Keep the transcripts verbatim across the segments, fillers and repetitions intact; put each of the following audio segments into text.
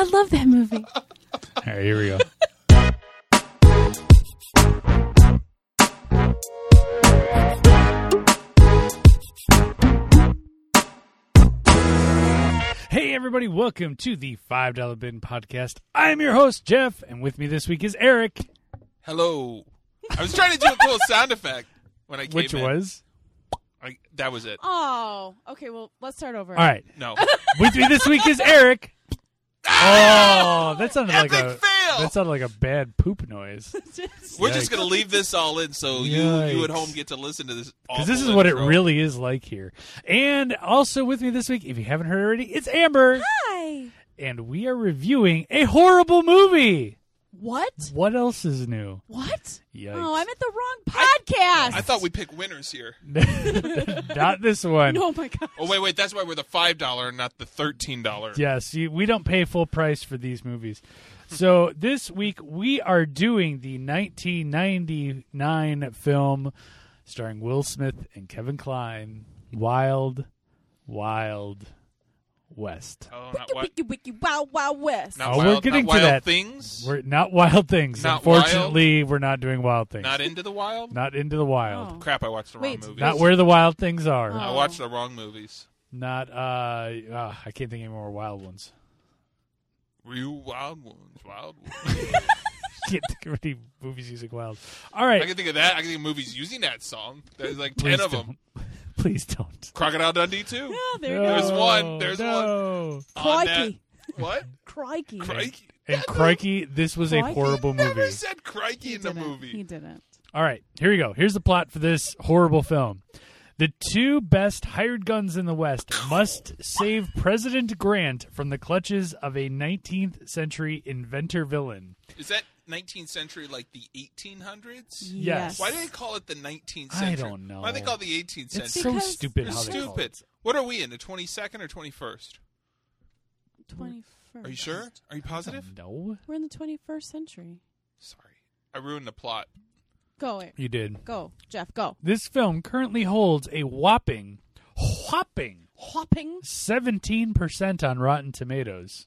I love that movie. All right, here we go. Hey, everybody. Welcome to the five dollar Bin Podcast. I'm your host, Jeff, and with me this week is Eric. Hello. I was trying to do a cool sound effect when I came Which in. was? I, that was it. Oh, okay. Well, let's start over. All right. No. With me this week is Eric. Oh, that sounded like Epic a fail! that sounded like a bad poop noise. We're Yikes. just going to leave this all in so you, you at home get to listen to this awful Because this is what it intro. really is like here. And also with me this week, if you haven't heard already, it's Amber. Hi. And we are reviewing a horrible movie. What? What else is new? What? Yikes. Oh, I'm at the wrong podcast. I thought we picked winners here. Not this one. Oh my god. Oh, wait, wait. That's why we're the five dollar and not the thirteen dollar. Yes, you, we don't pay full price for these movies. So this week we are doing the nineteen ninety-nine film starring Will Smith and Kevin Kline, Wild, Wild West. Oh, Wiki, not what? wiki, wiki, wow, wow, west. Not Oh, we're wild, getting not to wild that. things? We're not Wild Things. Not Unfortunately, we're not doing Wild Things. Not into the wild? Not into the wild. Oh. Crap, I watched the Wait, wrong movies. Not where the wild things are. Oh. I watched the wrong movies. Not uh, uh I can't think of any more wild ones. Real wild ones. Wild ones. Can't think of any movies using wild. All right. I can think of that. I can think of movies using that song. There's like Please ten of don't. them. Please don't. Crocodile Dundee, too. Oh, there you No, go. There's one. There's no. On Crikey. that- What? Crikey. Crikey. And crikey, this was a Crikey? horrible Never movie. said crikey He in the didn't. movie. He didn't. All right, here we go. Here's the plot for this horrible film. The two best hired guns in the West must save President Grant from the clutches of a nineteenth century inventor villain. Is that nineteenth century like the eighteen hundreds? Yes. Why do they call it the nineteenth I century? don't know. Why do they call it the eighteenth It's century? so Because- stupid It's how they call stupid. it. What are we in, the twenty-second or twenty-first? twenty-first. Are you sure? Are you positive? No, We're in the twenty-first century. Sorry. I ruined the plot. Go, Eric. you did. Go, Jeff. Go. This film currently holds a whopping, whopping Hopping. seventeen percent on Rotten Tomatoes.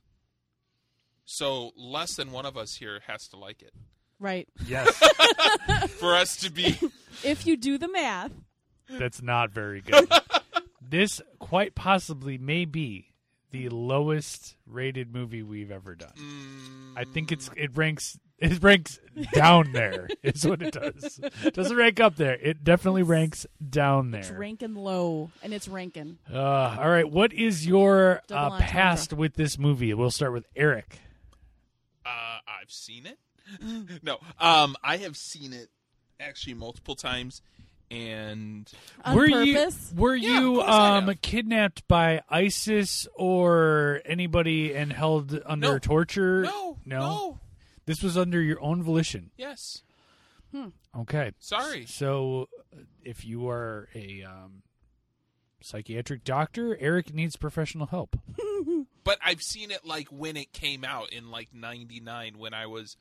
So less than one of us here has to like it. Right. Yes, For us to be... If you do the math. that's not very good. This quite possibly may be the lowest rated movie we've ever done. Mm, I think it's it ranks it ranks down there is what it does. It doesn't rank up there. It definitely ranks down It's there. ranking low, and it's ranking. Uh, all right, what is your Double uh, entendre. past with this movie? We'll start with Eric. Uh, I've seen it. no, um, I have seen it actually multiple times, and On were purpose? you were Yeah, you of course I um have. kidnapped by ISIS or anybody and held under No. torture? no, no, no, This was under your own volition. yes, Okay. sorry. So, uh, if you are a um, psychiatric doctor, Eric needs professional help. But I've seen it like when it came out in like ninety-nine when I was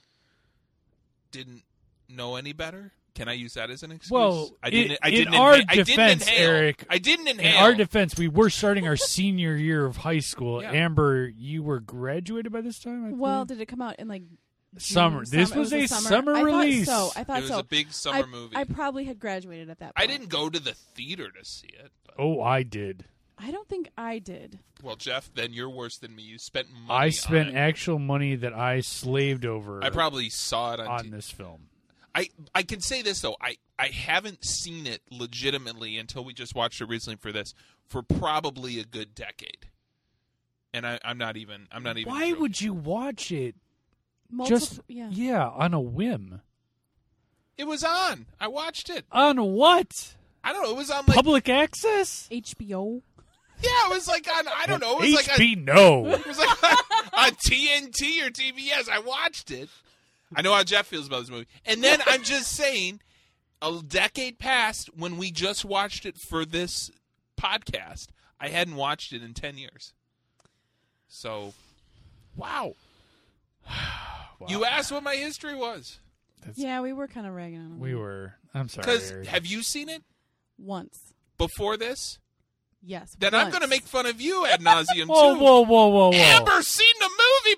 didn't know any better. Can I use that as an excuse? Well, I didn't. in- I didn't in our inha- I didn't defense, inhale. Eric, I didn't In inhale. our defense, we were starting our senior year of high school. Yeah. Amber, you were graduated by this time, I Well, believe? did it come out in like June? Summer. This Summer- was it a the summer I release. Thought so I thought It was so. a big summer I, movie. I probably had graduated at that I point. didn't go to the theater to see it. But, Oh, I did. I don't think I did. well, Jeff, then you're worse than me. You spent money. I spent on it. actual money that I slaved over I probably saw it on. on T- this film. I I can say this though. I I haven't seen it legitimately until we just watched it recently for this for probably a good decade. And I, I'm not even. I'm not even. Why joking. would you watch it Multiple, just yeah. yeah, on a whim? It was on. I watched it. On what? I don't know. It was on like Public access? H B O. yeah. It was like on. I don't know. It was H like B on, no. it was like on, on T N T or T B S. I watched it. I know how Jeff feels about this movie. And then I'm just saying, a decade passed when we just watched it for this podcast. I hadn't watched it in ten years. So, wow. Wow. You asked what my history was. That's- Yeah, we were kind of ragging on him. We were. I'm sorry. Because Eric. have you seen it Once. before this? Yes. Then I'm once. going to make fun of you ad nauseum, Whoa, too. whoa, whoa, whoa, whoa! Amber's seen the movie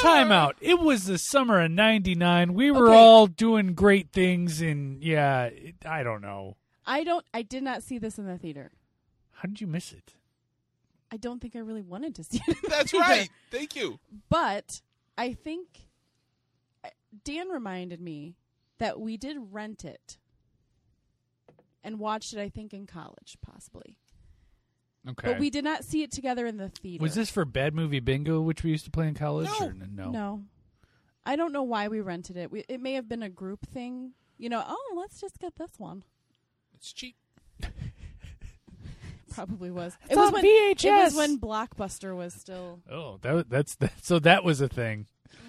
time out. It was the summer of ninety-nine. We were Okay. all doing great things, and yeah, it, I don't know. I don't. I did not see this in the theater. How did you miss it? I don't think I really wanted to see it. In the That's theater. right. Thank you. But I think Dan reminded me that we did rent it and watched it, I think, in college, possibly. Okay. But we did not see it together in the theater. Was this for Bad Movie Bingo, which we used to play in college? No. Or n- no. No. I don't know why we rented it. We, it may have been a group thing. You know, oh, let's just get this one. It's cheap. Probably was. It's it was on when V H S. It was when Blockbuster was still. Oh, that that's that, so that was a thing.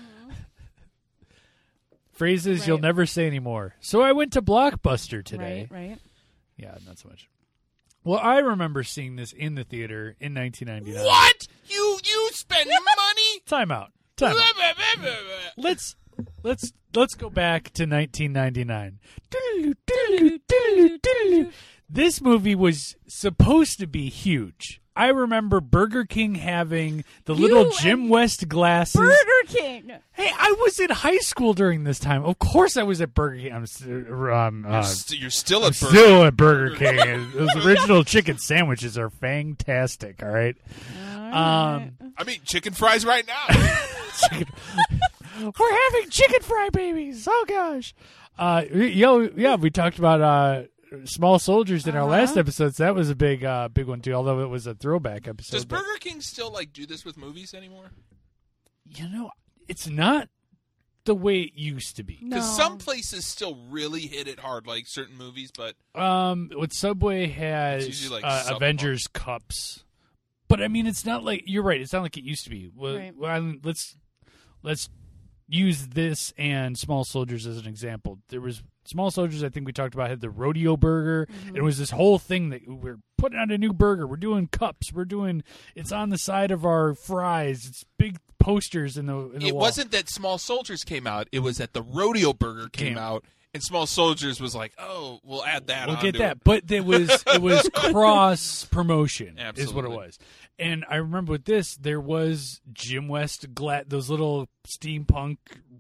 Phrases you'll Right. never say anymore. So I went to Blockbuster today. Right, right. Yeah, not so much. Well, I remember seeing this in the theater in nineteen ninety-nine. What? You you spend money? Time out. Time out. Let's let's let's go back to nineteen ninety-nine. This movie was supposed to be huge. I remember Burger King having the You little Jim and West glasses. Burger King. Hey, I was in high school during this time. Of course, I was at Burger King. I'm st- um, uh, You're, st- you're still I'm a burger. still at Burger King. And those original chicken sandwiches are fantastic. All right. Um, I mean, chicken fries right now. chicken- We're having chicken fry babies. Oh gosh. Uh, yo, yeah, we talked about uh, Small Soldiers in our Uh-huh. last episode. So that was a big, uh, big one too. Although it was a throwback episode. Does but- Burger King still like do this with movies anymore? you know, it's not the way it used to be. No. Because some places still really hit it hard, like certain movies. But Um, what Subway has It's usually, like, uh, subpar. Avengers cups, but I mean, it's not like you're right. It's not like it used to be. Well, Right. well, I mean, let's let's use this and Small Soldiers as an example. There was Small Soldiers. I think we talked about had the rodeo burger. Mm-hmm. It was this whole thing that we're putting out a new burger. We're doing cups. We're doing. It's on the side of our fries. It's big posters in the. In the it wall. wasn't that Small Soldiers came out. It was that the Rodeo Burger came Came- out, and Small Soldiers was like, "Oh, we'll add that." We'll onto get that, it. but it was it was cross promotion, is what it Absolutely. was. And I remember with this, there was Jim West gla- those little steampunk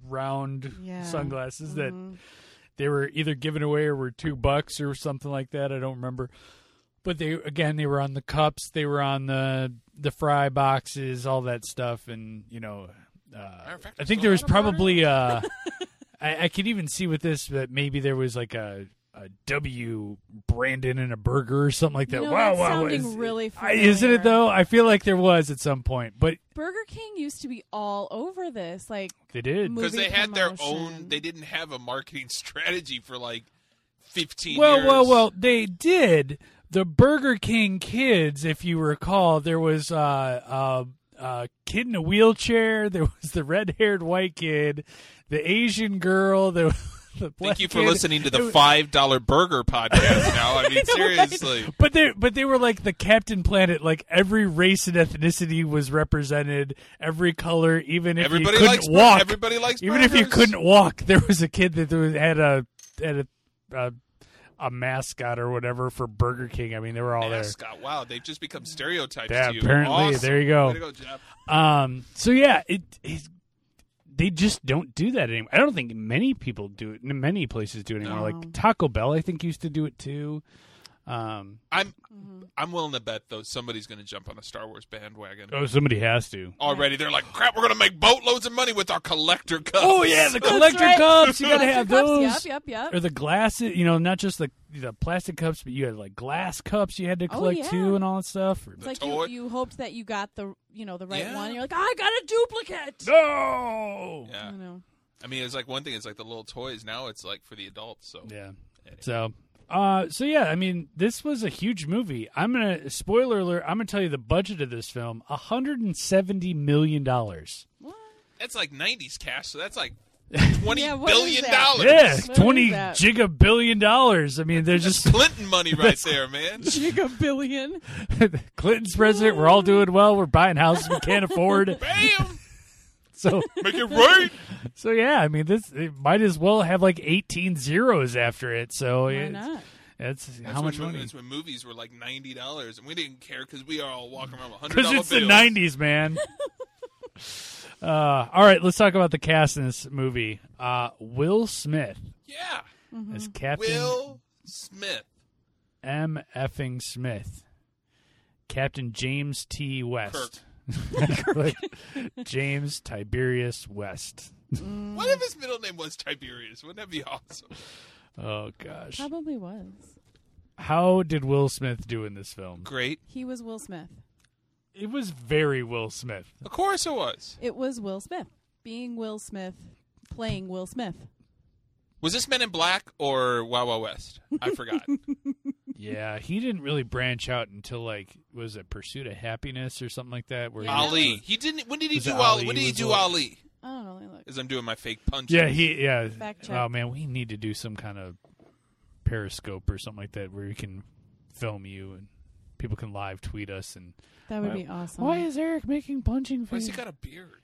round Yeah. sunglasses that Mhm. they were either given away or were two bucks or something like that. I don't remember. But they again, they were on the cups, they were on the the fry boxes, all that stuff, and you know, uh, of fact, I I think saw there was that on Burger. probably uh, I, I could even see with this that maybe there was like a, a W Brandon and a burger or something like that. You know, wow, that's wow, sounding is- really I, isn't it familiar. though? I feel like there was at some point, but Burger King used to be all over this. Like, they did. Movie because they had their promotion. own. They didn't have a marketing strategy for like fifteen Well, years. well, well, they did. The Burger King kids, if you recall, there was uh, uh, a kid in a wheelchair. There was the red-haired white kid, the Asian girl. There was the black Thank you for kid. listening to It the was- five dollar burger podcast. Now, I mean, know, right? seriously. But they, but they were like the Captain Planet. Like every race and ethnicity was represented. Every color, even if Everybody you couldn't likes bur- walk. everybody likes even if you burgers. couldn't walk. There was a kid that was- had a had a, a a mascot or whatever for Burger King. I mean, they were all there. Mascot. Wow, they've just become stereotypes Yeah, to you. apparently. Awesome. There you go. Way to go, Jeff. Um. So yeah, it, it they just don't do that anymore. I don't think many people do it. Many places do it anymore. No. Like Taco Bell, I think used to do it too. Um. I'm Mm-hmm. I'm willing to bet though somebody's going to jump on a Star Wars bandwagon. Oh, somebody has to. Already, they're like, "Crap, we're going to make boatloads of money with our collector cups." Oh yeah, the That's collector right. cups. You gotta Collector have cups, those. Yep, yep, yep. Or the glasses. You know, not just the the plastic cups, but you had like glass cups you had to Oh, collect yeah. too, and all that stuff. Or- It's like toy. you, you hoped that you got the you know the right Yeah. one. You're like, I got a duplicate. no. Yeah. You know. I mean, it's like one thing. It's like the little toys. Now it's like for the adults. So Yeah. Anyway. So, uh, so yeah, I mean, this was a huge movie. I'm gonna spoiler alert. I'm gonna tell you the budget of this film: one hundred and seventy million dollars. What? that's like nineties cash. So that's like twenty Yeah, what is billion that? dollars. Yeah, What twenty is that? gigabillion dollars. I mean, they're just Clinton money right there, man. Giga billion. Clinton's president. We're all doing well. We're buying houses we can't afford. Bam, So, make it right. so yeah, I mean, this it might as well have like eighteen zeros after it. So Why it's, not? It's That's how much when, money? That's when movies were like ninety dollars, and we didn't care because we are all walking around with hundred Because dollar it's bills. the nineties, man. Uh, all right, let's talk about the cast in this movie. Uh, Will Smith Yeah. Mm-hmm. as Captain Will Smith. M. Effing Smith. Captain James T. West. James Tiberius West. What if his middle name was Tiberius? Wouldn't that be awesome? Oh, gosh. Probably was. How did Will Smith do in this film? Great. He was Will Smith. It was very Will Smith. Of course it was. It was Will Smith. Being Will Smith, playing Will Smith. Was this Men in Black or Wild Wild West? I forgot. Yeah, he didn't really branch out until, like, was it Pursuit of Happiness or something like that? Where he- Ali. He didn't. When did he Was do it Ali? Ali? When did he Was do it- Ali? I don't know. Let me look. As I'm doing my fake punch. Yeah, he, yeah. Fact check. Oh, man, we need to do some kind of Periscope or something like that where we can film you and people can live tweet us. And That would Why- be awesome. why is Eric making punching Why has faces? he got a beard?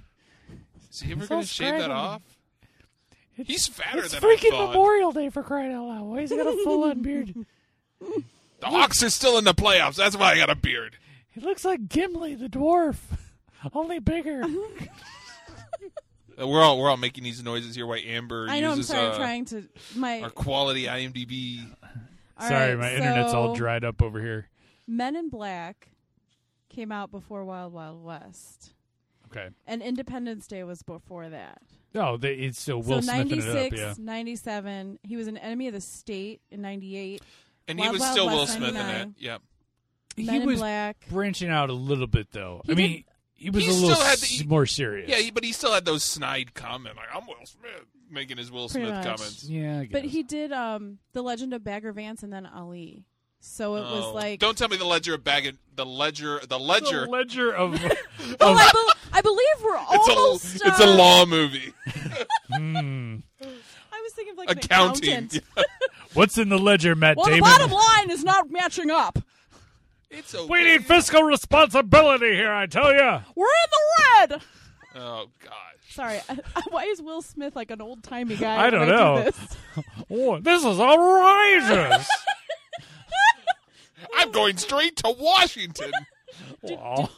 Is he ever He's going all to shave that scraggly. off? It's, He's fatter it's than freaking I thought. Memorial Day, for crying out loud. Why has he got a full-on beard? The Hawks are still in the playoffs. That's why I got a beard. He looks like Gimli the dwarf, only bigger. Uh, We're all we're all making these noises here. While Amber I know. I'm uses sorry. uh, I'm trying to. My. our quality I M D B. all Sorry, right, my internet's all so dried up over here. Men in Black came out before Wild Wild West, Okay. and Independence Day was before that. Oh, they, it's still Will so Smithing it up, ninety-six, yeah. ninety-seven. He was an Enemy of the State in ninety-eight. And he Wild was Wild still Will West Smith in ninety-nine. it. Yep. Men He in was Black. branching out a little bit, though. He I mean, he was He a little still had s- the- more serious. Yeah, he, but he still had those snide comments like "I'm Will Smith," making his Will Pretty Smith much. comments. Yeah, I But guess. he did um, The Legend of Bagger Vance and then Ali. So it Oh. was like. Don't tell me the ledger of bag the ledger the ledger. The ledger of... Oh, of I, bel I believe we're It's almost. a it's a uh, law movie. hmm. I was thinking of like Accounting. an accountant. What's in the ledger, Matt Well, the Damon? bottom line is not matching up. It's okay. We need fiscal responsibility here, I tell you. We're in the red. Oh God. Sorry, why is Will Smith like an old timey guy? I when don't do know. this? Oh, this is outrageous. I'm going straight to Washington. Wow.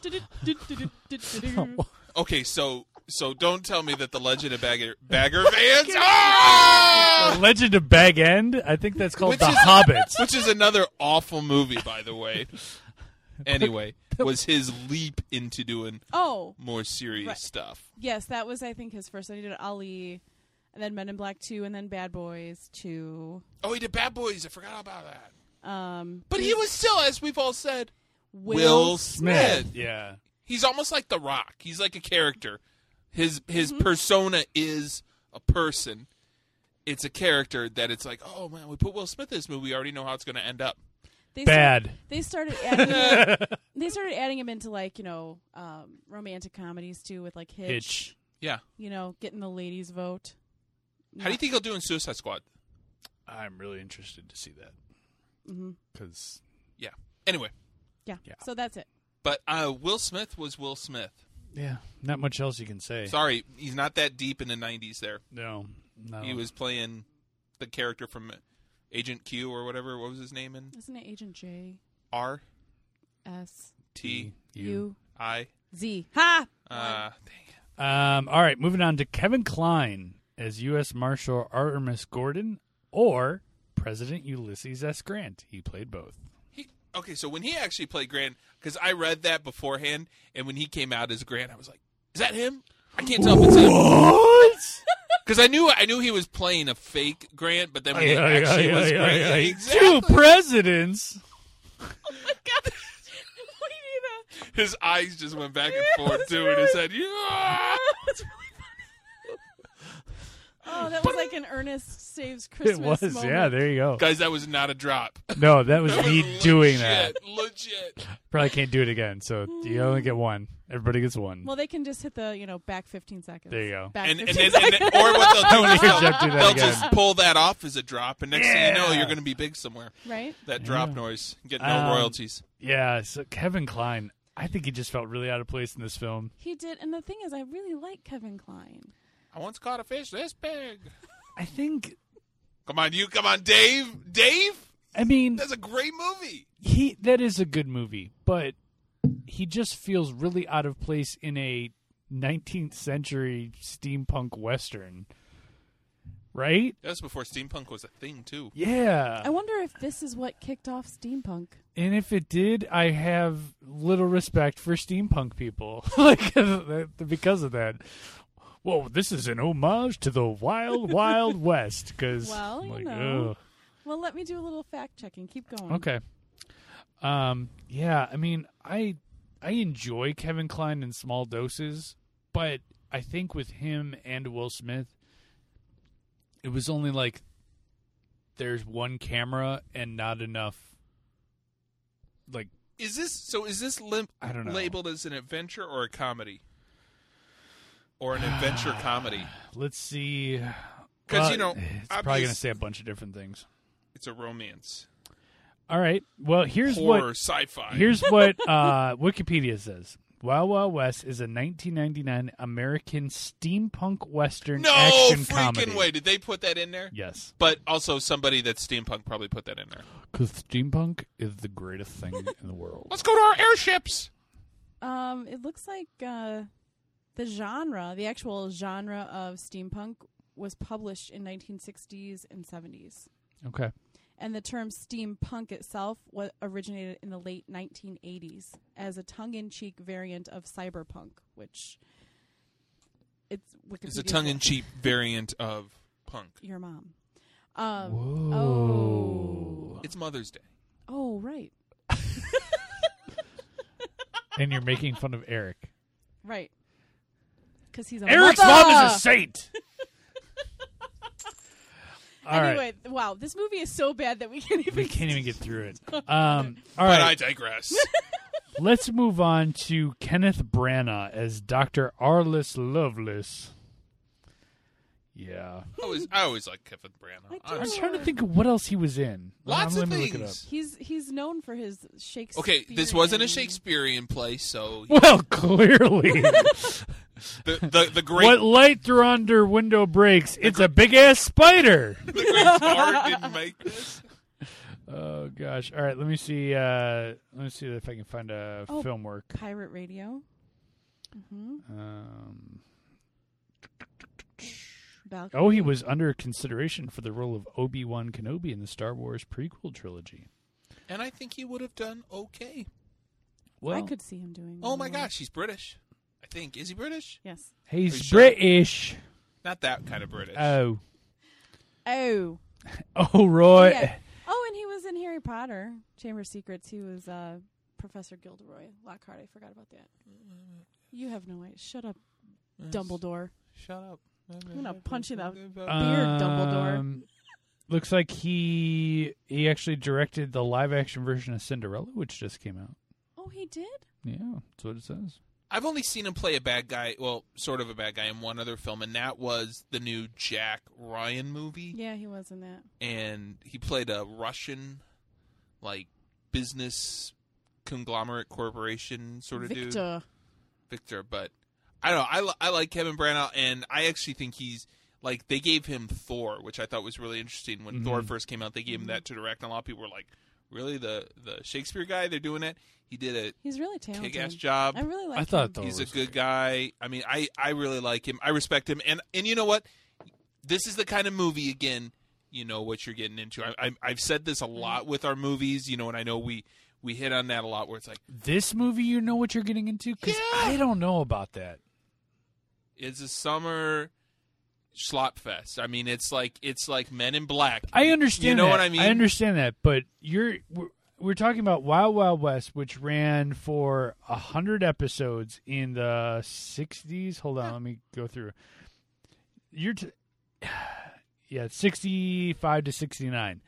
Okay, so so don't tell me that the Legend of Bagger Bagger Vance. Ah! The Legend of Bag End? I think that's called Which The is- Hobbits. Which is another awful movie, by the way. Anyway, was his leap into doing Oh, more serious Right. stuff. yes, that was I think his first. He did Ali, and then Men in Black two, and then Bad Boys two. Oh, he did Bad Boys. I forgot about that. Um, But he he's was still, as we've all said, Will, Will Smith. Smith. Yeah. He's almost like The Rock. He's like a character. His his Mm-hmm. persona is a person. It's a character that it's like, oh man, we put Will Smith in this movie. We already know how it's going to end up. They Bad. Start, they started adding. him, they started adding him into like you know um, romantic comedies too, with like Hitch. Hitch. Yeah. You know, getting the ladies' vote. How do you think he'll do in Suicide Squad? I'm really interested to see that. Mm-hmm. Because Yeah. Anyway, Yeah. Yeah. So that's it. but uh, Will Smith was Will Smith. yeah, not much else you can say. Sorry, he's not that deep in the nineties there. No, no. He was playing the character from Agent Q or whatever. What was his name in? Isn't it Agent J R S T U I. Z? Ha! Uh, dang. Um, all right, moving on to Kevin Kline as U S Marshal Artemis Gordon or President Ulysses S. Grant. He played both. He, okay, so when he actually played Grant, because I read that beforehand, and when he came out as Grant, I was like, "Is that him?" I can't tell if it's him What? because I knew I knew he was playing a fake Grant, but then when it Yeah, yeah, actually yeah, was yeah, Grant, yeah. exactly. Two presidents. Oh my god! What do you mean that? His eyes just went back and Yeah, forth that's too, really- and his head, yeah. That's really funny. Oh, that was like an Ernest Saves Christmas. It was, moment. yeah. There you go. Guys, that was not a drop. No, that was That me was doing legit, that. Legit. Probably can't do it again. So you only get one. Everybody gets one. Well, they can just hit the you know back fifteen seconds. There you go. Back And, and, fifteen then, and seconds. then, or what they'll I do wanna is hear they'll, Jeff do that they'll again. just pull that off as a drop, and next thing you know, Yeah. you're going to be big somewhere. right? That drop Yeah. noise, get no Um, royalties. Yeah. So Kevin Kline, I think he just felt really out of place in this film. He did, and the thing is, I really like Kevin Kline. I once caught a fish this big. I think. Come on, you, come on, Dave. Dave, I mean, that's a great movie. he that is a good movie, but he just feels really out of place in a nineteenth century steampunk western, right? That was before steampunk was a thing, too. Yeah. I wonder if this is what kicked off steampunk. And if it did, I have little respect for steampunk people, like because of that. Well, this is an homage to the wild, wild west. Because, Well, you like, know. ugh. Well, let me do a little fact checking. Keep going. Okay. Um. Yeah. I mean, I I enjoy Kevin Kline in small doses, but I think with him and Will Smith, it was only like there's one camera and not enough. Like, Is this so? Is this limp I don't know. labeled as an adventure or a comedy, or an adventure comedy? let's see. 'Cause, Well, you know, it's probably obvious- going to say a bunch of different things. It's a romance, All right. Well, here's horror, what sci-fi. here's what uh, Wikipedia says. Wild Wild West is a nineteen ninety-nine American steampunk western no action freaking comedy. way! Did they put that in there? Yes, But also somebody that's steampunk probably put that in there. because steampunk is the greatest thing in the world. Let's go to our airships. Um, it looks like uh, the genre, the actual genre of steampunk, was published in nineteen sixties and seventies. Okay. And the term steampunk itself wa originated in the late nineteen eighties as a tongue-in-cheek variant of cyberpunk, which it's Wikipedia. It's a tongue-in-cheek variant of punk. Your mom. Um, Whoa. oh. It's Mother's Day. Oh, right. And you're making fun of Eric. Right. Because he's a Eric's mother! mom is a saint. All right. Anyway, wow, this movie is so bad that we can't even. We can't even get through it. Um, all But I right. digress. Let's move on to Kenneth Branagh as Doctor Arliss Lovelace. Yeah. I always, I always like Kevin Branagh. I do. I'm trying to think of what else he was in. Lots Um, of let me look it up. things. He's he's known for his Shakespeare. Okay, this wasn't a Shakespearean play, so Well, clearly. the the, the great What light through under window breaks? It's a big ass spider. the great bard didn't make this. Oh gosh! All right, let me see. Uh, let me see if I can find a Oh. film work. Pirate Radio. Mm-hmm. Um, Valkyrie. oh, he was under consideration for the role of Obi-Wan Kenobi in the Star Wars prequel trilogy. And I think he would have done okay. Well, I could see him doing. Oh my more. gosh, he's British. I think is he British? Yes. Are you he's sure? British. Not that kind of British. Oh, Oh. oh, Roy. Yeah. Oh, and he was in Harry Potter, Chamber of Secrets. He was uh, Professor Gilderoy Lockhart. I forgot about that. You have no idea. Shut up, Dumbledore. Shut up. I'm gonna punch you in the beard, Um, Dumbledore. Looks like he he actually directed the live action version of Cinderella, which just came out. Oh, he did? Yeah, that's what it says. I've only seen him play a bad guy, well, sort of a bad guy in one other film, and that was the new Jack Ryan movie. Yeah, he was in that. And he played a Russian, like, business conglomerate corporation sort of dude. Victor. Victor, but I don't know. I, li- I like Kevin Branagh, and I actually think he's, like, they gave him Thor, which I thought was really interesting. When Mhm. Thor first came out, they gave him that to direct, and a lot of people were like, really? The, the Shakespeare guy? They're doing it? He did a He's really talented. kick-ass job. I really like I thought him. Thor He's a was good guy. I mean, I, I really like him. I respect him. And and you know what? This is the kind of movie, again, you know what you're getting into. I, I, I've said this a lot with our movies, you know, and I know we, we hit on that a lot where it's like, This movie, you know what you're getting into? Because Yeah. I don't know about that. it's a summer slop fest. I mean, it's like it's like Men in Black. I understand. You know that. what I mean? I understand that, but you're we're, we're talking about Wild Wild West, which ran for a hundred episodes in the sixties. Hold on, let me go through. You're, t- yeah, sixty-five to sixty-nine.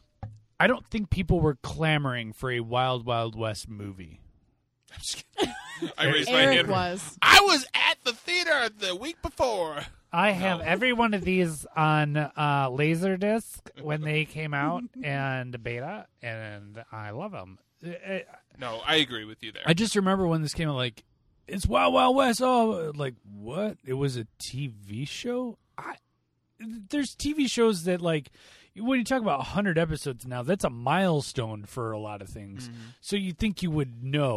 I don't think people were clamoring for a Wild Wild West movie. I'm just kidding. I raised my Eric hand. was. I was at the theater the week before. I have No. every one of these on uh, Laserdisc when they came out and beta, and I love them. No, I agree with you there. I just remember when this came out, like, it's Wild Wild West. Oh, like, what? It was a T V show? I, there's T V shows that, like, when you talk about one hundred episodes now, that's a milestone for a lot of things. Mhm. So you think you would know.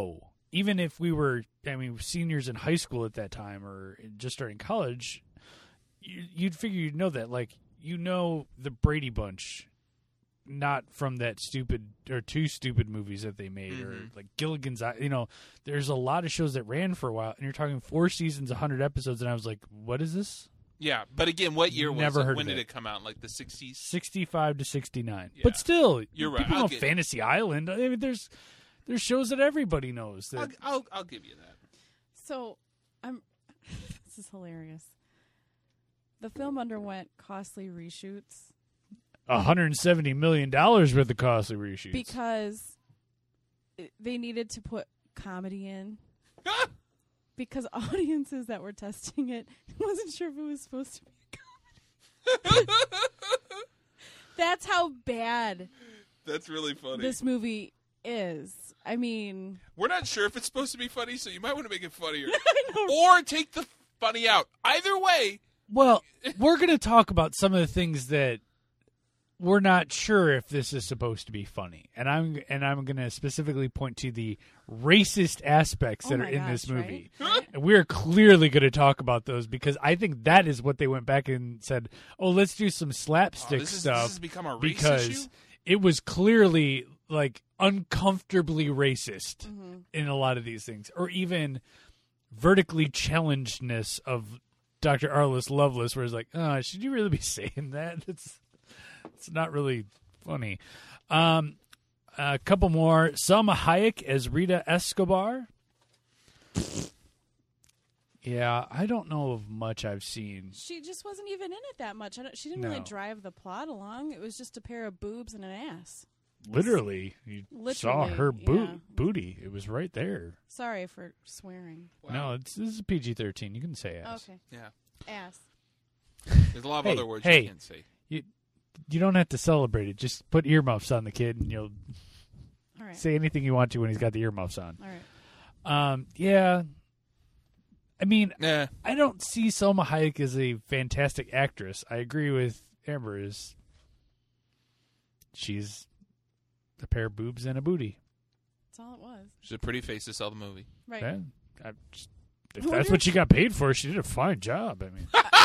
even if we were, I mean, seniors in high school at that time or just starting college, you, you'd figure you'd know that. Like, you know the Brady Bunch, not from that stupid or two stupid movies that they made, mm-hmm. or like Gilligan's Island. You know, there's a lot of shows that ran for a while, and you're talking four seasons, one hundred episodes, and I was like, what is this? Yeah, but again, what year was Never it? Heard When of did it. it come out? Like the sixties? sixty-five to sixty-nine. Yeah. But still, You're right. people I'll know get- Fantasy Island. I mean, there's there's shows that everybody knows. That I'll, I'll, I'll give you that. So, I'm. This is hilarious. The film underwent costly reshoots one hundred seventy million dollars worth of costly reshoots. because it- they needed to put comedy in. Because audiences that were testing it wasn't sure if it was supposed to be a comedy. That's how bad That's really funny. this movie is. I mean, We're not sure if it's supposed to be funny, so you might want to make it funnier. I know. Or take the funny out. Either way, Well, we're going to talk about some of the things that we're not sure if this is supposed to be funny, and I'm and I'm going to specifically point to the racist aspects Oh that are my in this gosh, movie. right? And we're clearly going to talk about those because I think that is what they went back and said, "Oh, let's do some oh, slapstick this, is, stuff," this has become a race because issue? it was clearly like uncomfortably racist Mm-hmm. in a lot of these things, or even vertically challengedness of Doctor Arliss Lovelace, where it's like, oh, should you really be saying that? It's it's not really funny. Um, a couple more. Salma Hayek as Rita Escobar. Yeah, I don't know of much I've seen. She just wasn't even in it that much. I don't, she didn't really No. drive the plot along. It was just a pair of boobs and an ass. Literally, you saw Literally, her boot, yeah. booty. It was right there. Sorry for swearing. Wow. No, it's, this is P G thirteen. You can say ass. Okay. Yeah. Ass. There's a lot of Hey, other words hey. you can't say. You don't have to celebrate it. Just put earmuffs on the kid, and you'll All right. say anything you want to when he's got the earmuffs on. All right. Um, yeah. I mean, Nah. I don't see Salma Hayek as a fantastic actress. I agree with Amber. Is she's a pair of boobs and a booty? That's all it was. She's a pretty face to sell the movie. Right. Yeah, I just, if I that's wonder what she got paid for, she did a fine job. I mean,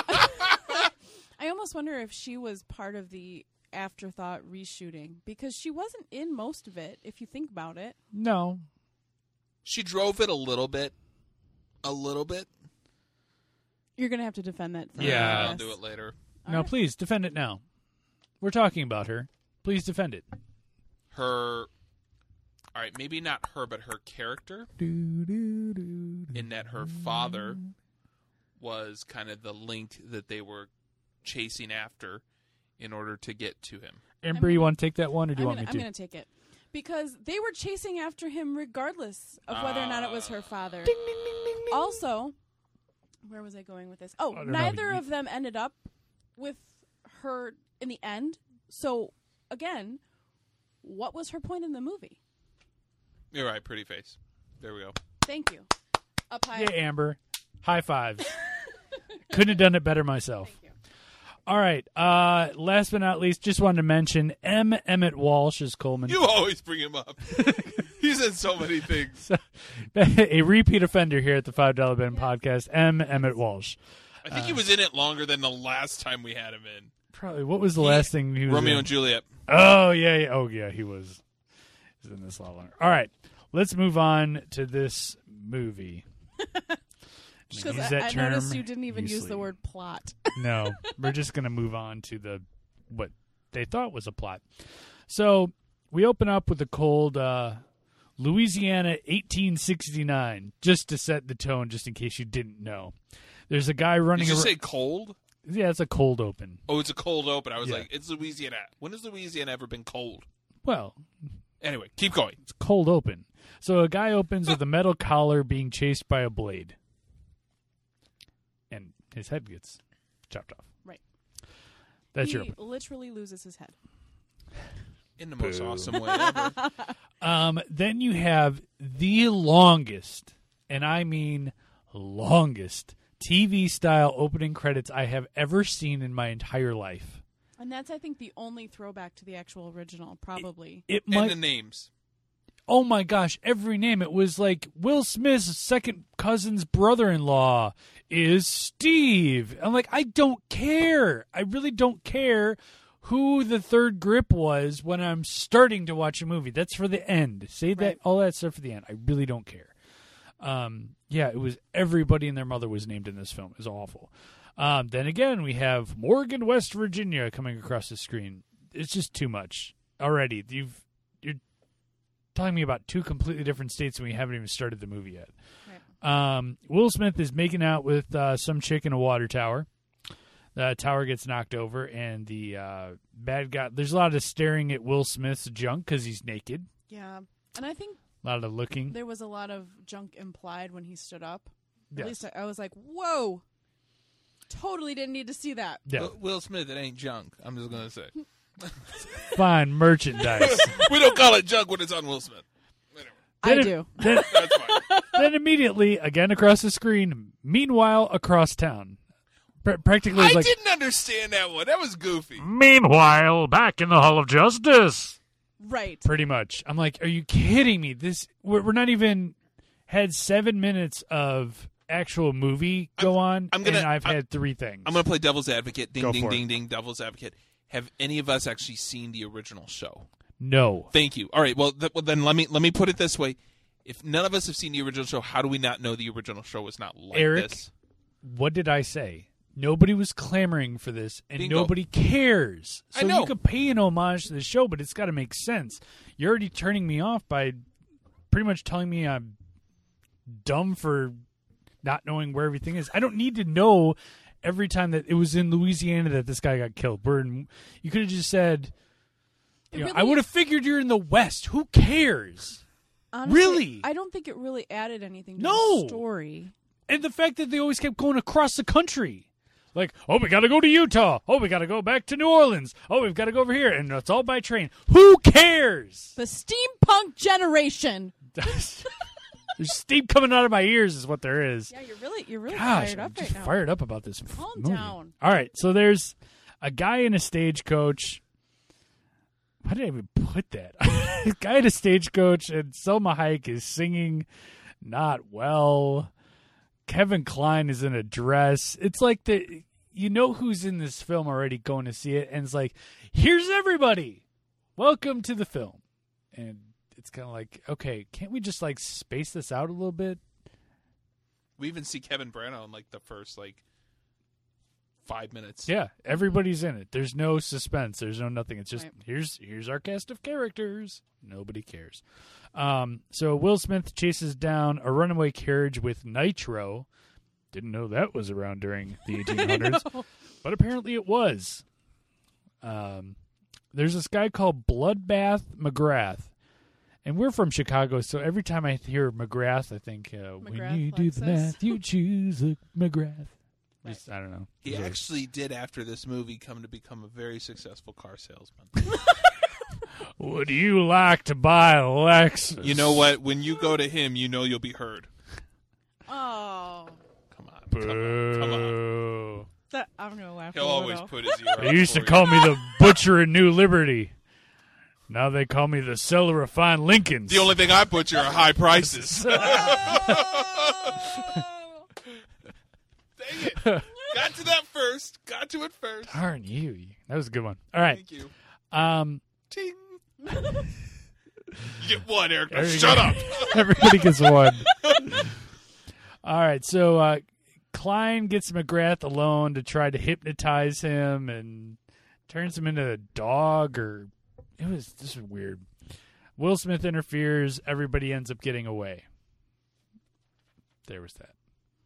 I almost wonder if she was part of the afterthought reshooting because she wasn't in most of it, if you think about it. no. She drove it a little bit. A little bit. You're going to have to defend that. For Yeah. me, I I'll guess. do it later. All No, right. please defend it now. We're talking about her. Please defend it. Her. All right, maybe not her, but her character, in that her father was kind of the link that they were chasing after in order to get to him. Amber, you want to take that one, or do you I'm want gonna, me I'm to? going to take it. Because they were chasing after him regardless of whether or not it was her father. Also, where was I going with this? Oh, I don't know. neither You- of them ended up with her in the end. So, again, what was her point in the movie? You're right, pretty face. There we go. Thank you. Up high. Yeah, Amber. High fives. Couldn't have done it better myself. Thank you. All right. Uh, last but not least, just wanted to mention M. Emmett Walsh as Coleman. You always bring him up. He's in so many things. A repeat offender here at the five dollar Ben podcast, M. Emmett Walsh. I think he was in it longer than the last time we had him in. Probably. What was the last thing he was Romeo in? and Juliet. Oh, yeah, yeah. Oh, yeah, he was. He was in this a lot longer. All right. Let's move on to this movie. Because Use I, that I term noticed you didn't even use loosely. the word plot. No, we're just going to move on to the what they thought was a plot. So we open up with the cold uh, Louisiana eighteen sixty-nine, just to set the tone, just in case you didn't know. There's a guy running Did you around. say cold? Yeah, it's a cold open. Oh, it's a cold open. I was Yeah. like, it's Louisiana. When has Louisiana ever been cold? Well, Anyway, keep going. it's cold open. So a guy opens with a metal collar being chased by a blade. And his head gets chopped off. Right. That's he your open. literally loses his head. In the most Boo. awesome way ever. Um, then you have the longest, and I mean longest, T V style opening credits I have ever seen in my entire life. And that's, I think, the only throwback to the actual original, probably. It And might the names. oh my gosh, every name. It was like Will Smith's second cousin's brother-in-law is Steve. I'm like, I don't care. I really don't care who the third grip was when I'm starting to watch a movie. That's for the end. Save Right. that, all that stuff for the end. I really don't care. Um, yeah, it was everybody and their mother was named in this film. It was awful. Um, then again, we have Morgan, West Virginia coming across the screen. It's just too much already. You've you're telling me about two completely different states and we haven't even started the movie yet. Right. Um, Will Smith is making out with uh, some chick in a water tower. The tower gets knocked over, and the uh, bad guy. There's a lot of staring at Will Smith's junk because he's naked. Yeah, and I think A lot of looking. there was a lot of junk implied when he stood up. At Yes. least I, I was like, whoa. Totally didn't need to see that. Yeah, Will- Will Smith, it ain't junk. I'm just gonna say fine merchandise. we don't call it junk when it's on Will Smith. Anyway, I Then it- do. Then, that's fine. then immediately, again across the screen. Meanwhile, across town, Pr- practically I it's like. didn't understand that one. That was goofy. Meanwhile, back in the Hall of Justice. Right. Pretty much. I'm like, are you kidding me? This we're, we're not even had seven minutes of actual movie go on, I'm gonna- and I've I'm- had three things. I'm gonna play devil's advocate. Ding, Go ding, for ding, it. ding. Devil's advocate. Have any of us actually seen the original show? no. Thank you. All right. Well, th- well, then let me let me put it this way: if none of us have seen the original show, how do we not know the original show was not like Eric, this? What did I say? Nobody was clamoring for this, and Bingo. nobody cares. I So know. you could pay an homage to the show, but it's got to make sense. You're already turning me off by pretty much telling me I'm dumb for not knowing where everything is. I don't need to know every time that it was in Louisiana that this guy got killed. We're in, you could have just said, It you know, really- I would have figured you're in the West. Who cares? Honestly, Really? I don't think it really added anything to No. the story. And the fact that they always kept going across the country. Like, oh, we got to go to Utah. Oh, we got to go back to New Orleans. Oh, we've got to go over here. And it's all by train. Who cares? The steampunk generation. There's steam coming out of my ears is what there is. Yeah, you're really you're really Gosh, fired I'm up just right now. fired up about this Calm movie. down. All right, so there's a guy in a stagecoach. Why did I even put that? A guy in a stagecoach, and Selma Hayek is singing not well. Kevin Kline is in a dress. It's like the you know who's in this film already going to see it, and it's like, here's everybody. Welcome to the film. And it's kind of like, okay, can't we just like space this out a little bit? We even see Kevin Branagh in like the first like five minutes. Yeah, everybody's in it. There's no suspense. There's no nothing. It's just Right. here's here's our cast of characters. Nobody cares. Um, so Will Smith chases down a runaway carriage with nitro. Didn't know that was around during the eighteen hundreds, but apparently it was. Um, there's this guy called Bloodbath McGrath. And we're from Chicago, so every time I hear McGrath, I think, uh, when McGrath you do the Lexus. math, you choose a McGrath. Right. Just, I don't know. He It's always- actually did, after this movie, come to become a very successful car salesman. Would you like to buy a Lexus? You know what? When you go to him, you know you'll be heard. Oh, Come on. Come on. Come on. Boo. that, I'm gonna laugh. He'll a little always though. put his ear They out used to for call you. me the butcher in New Liberty. Now they call me the seller of fine Lincolns. The only thing I butcher are high prices. Dang it. Got to that first. Got to it first. Darn you. That was a good one. All right. Thank you. Um, Ting. You get one, Eric. There you Shut go. up. everybody gets one. All right. So uh, Klein gets McGrath alone to try to hypnotize him and turns him into a dog or... It was this was weird. Will Smith interferes. Everybody ends up getting away. There was that.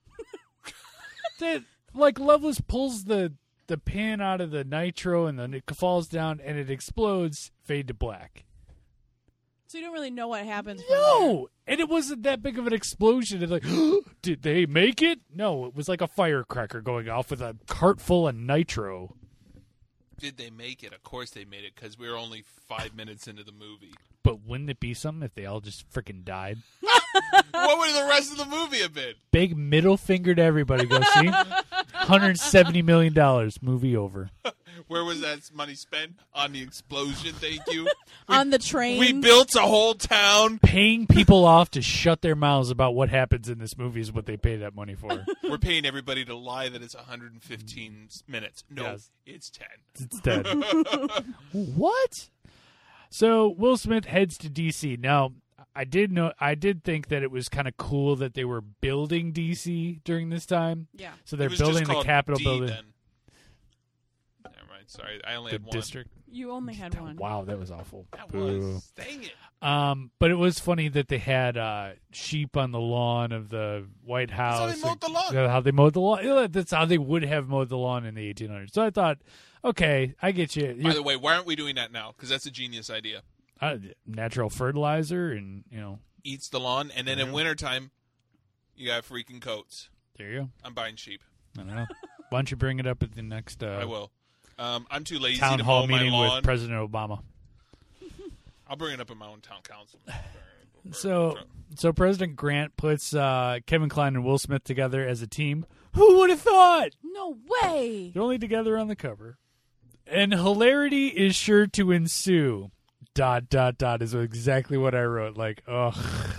that like Loveless pulls the the pin out of the nitro and then it falls down and it explodes. Fade to black. So you don't really know what happens. from there. No, and it wasn't that big of an explosion. It's like, did they make it? No, it was like a firecracker going off with a cart full of nitro. Did they make it? Of course they made it, because we were only five minutes into the movie. But wouldn't it be something if they all just freaking died? What would the rest of the movie have been? Big middle finger to everybody. Go see. one hundred seventy million dollars. Movie over. Where was that money spent? On the explosion, thank you. We, On the train. We built a whole town. Paying people off to shut their mouths about what happens in this movie is what they pay that money for. We're paying everybody to lie that it's one hundred fifteen minutes. No, Yes. it's ten. It's dead. What? So Will Smith heads to D C. Now, I did know I did think that it was kind of cool that they were building D C during this time. Yeah. So they're It was building just the called Capitol D building. Then. Never mind. Sorry, I only The had one. district. You only had one. Wow, that was awful. That Boo. was. Dang it. Um, but it was funny that they had uh, sheep on the lawn of the White House. That's how they mowed the lawn. Yeah, how they mowed the lawn. Yeah, that's how they would have mowed the lawn in the eighteen hundreds. So I thought, okay, I get you. By You're- the way, why aren't we doing that now? Because that's a genius idea. uh, natural fertilizer, and you know, Eats the lawn, and then in Yeah. wintertime, you got freaking coats. there you go. I'm buying sheep. I don't know. Why don't you bring it up at the next uh, I will. Um, I'm too lazy town to hall mow my meeting lawn. with President Obama? I'll bring it up in my own town council. So, so President Grant puts uh, Kevin Kline and Will Smith together as a team. Who would have thought? No way. They're only together on the cover. And hilarity is sure to ensue. Dot, dot, dot is exactly what I wrote. Like, ugh.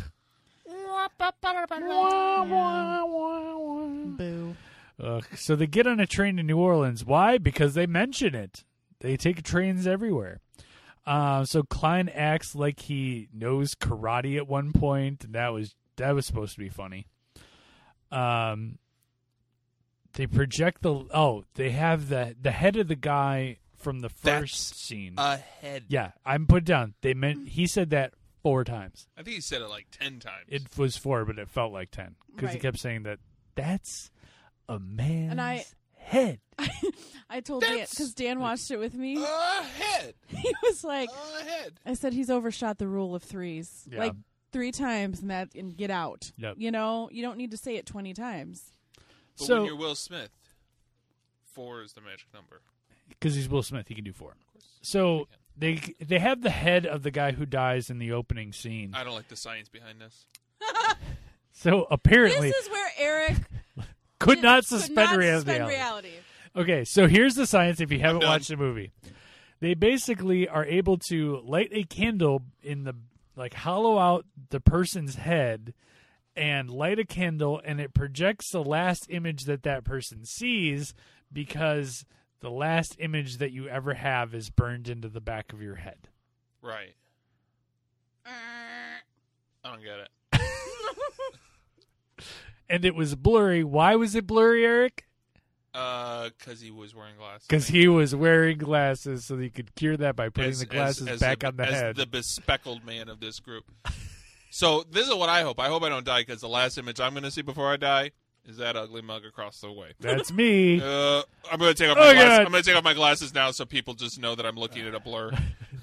Boo. Ugh. So they get on a train to New Orleans. Why? Because they mention it. They take trains everywhere. Uh, so Klein acts like he knows karate at one point, and that was that was supposed to be funny. Um, they project the oh, they have the the head of the guy from the first That's scene. A head. Yeah, I'm put down. They meant he said that four times. I think he said it like ten times. It was four, but it felt like ten because he Right. kept saying that. That's a man's And I- head. I told Dan That's- because Dan watched it with me. a head. He was like, A head. I said he's overshot the rule of threes, Yeah. like three times, and that and get out. Yep. You know, you don't need to say it twenty times. But So- when you're Will Smith, four is the magic number. Because he's Will Smith, he can do four. Of course. So they they have the head of the guy who dies in the opening scene. I don't like the science behind this. So apparently, This is where Eric could not could suspend not reality. suspend reality. Okay, so here's the science. If you haven't done. watched the movie, they basically are able to light a candle in the like hollow out the person's head and light a candle, and it projects the last image that that person sees because the last image that you ever have is burned into the back of your head. Right. I don't get it. And it was blurry. Why was it blurry, Eric? Uh, because he was wearing glasses. Because he was wearing glasses, so he could cure that by putting As- the glasses as- as back the- on the as head. the bespeckled man of this group. So this is what I hope. I hope I don't die because the last image I'm going to see before I die is that ugly mug across the way. That's me. Uh, I'm going to take off Oh, my glasses. God. I'm going to take off my glasses now so people just know that I'm looking at a blur.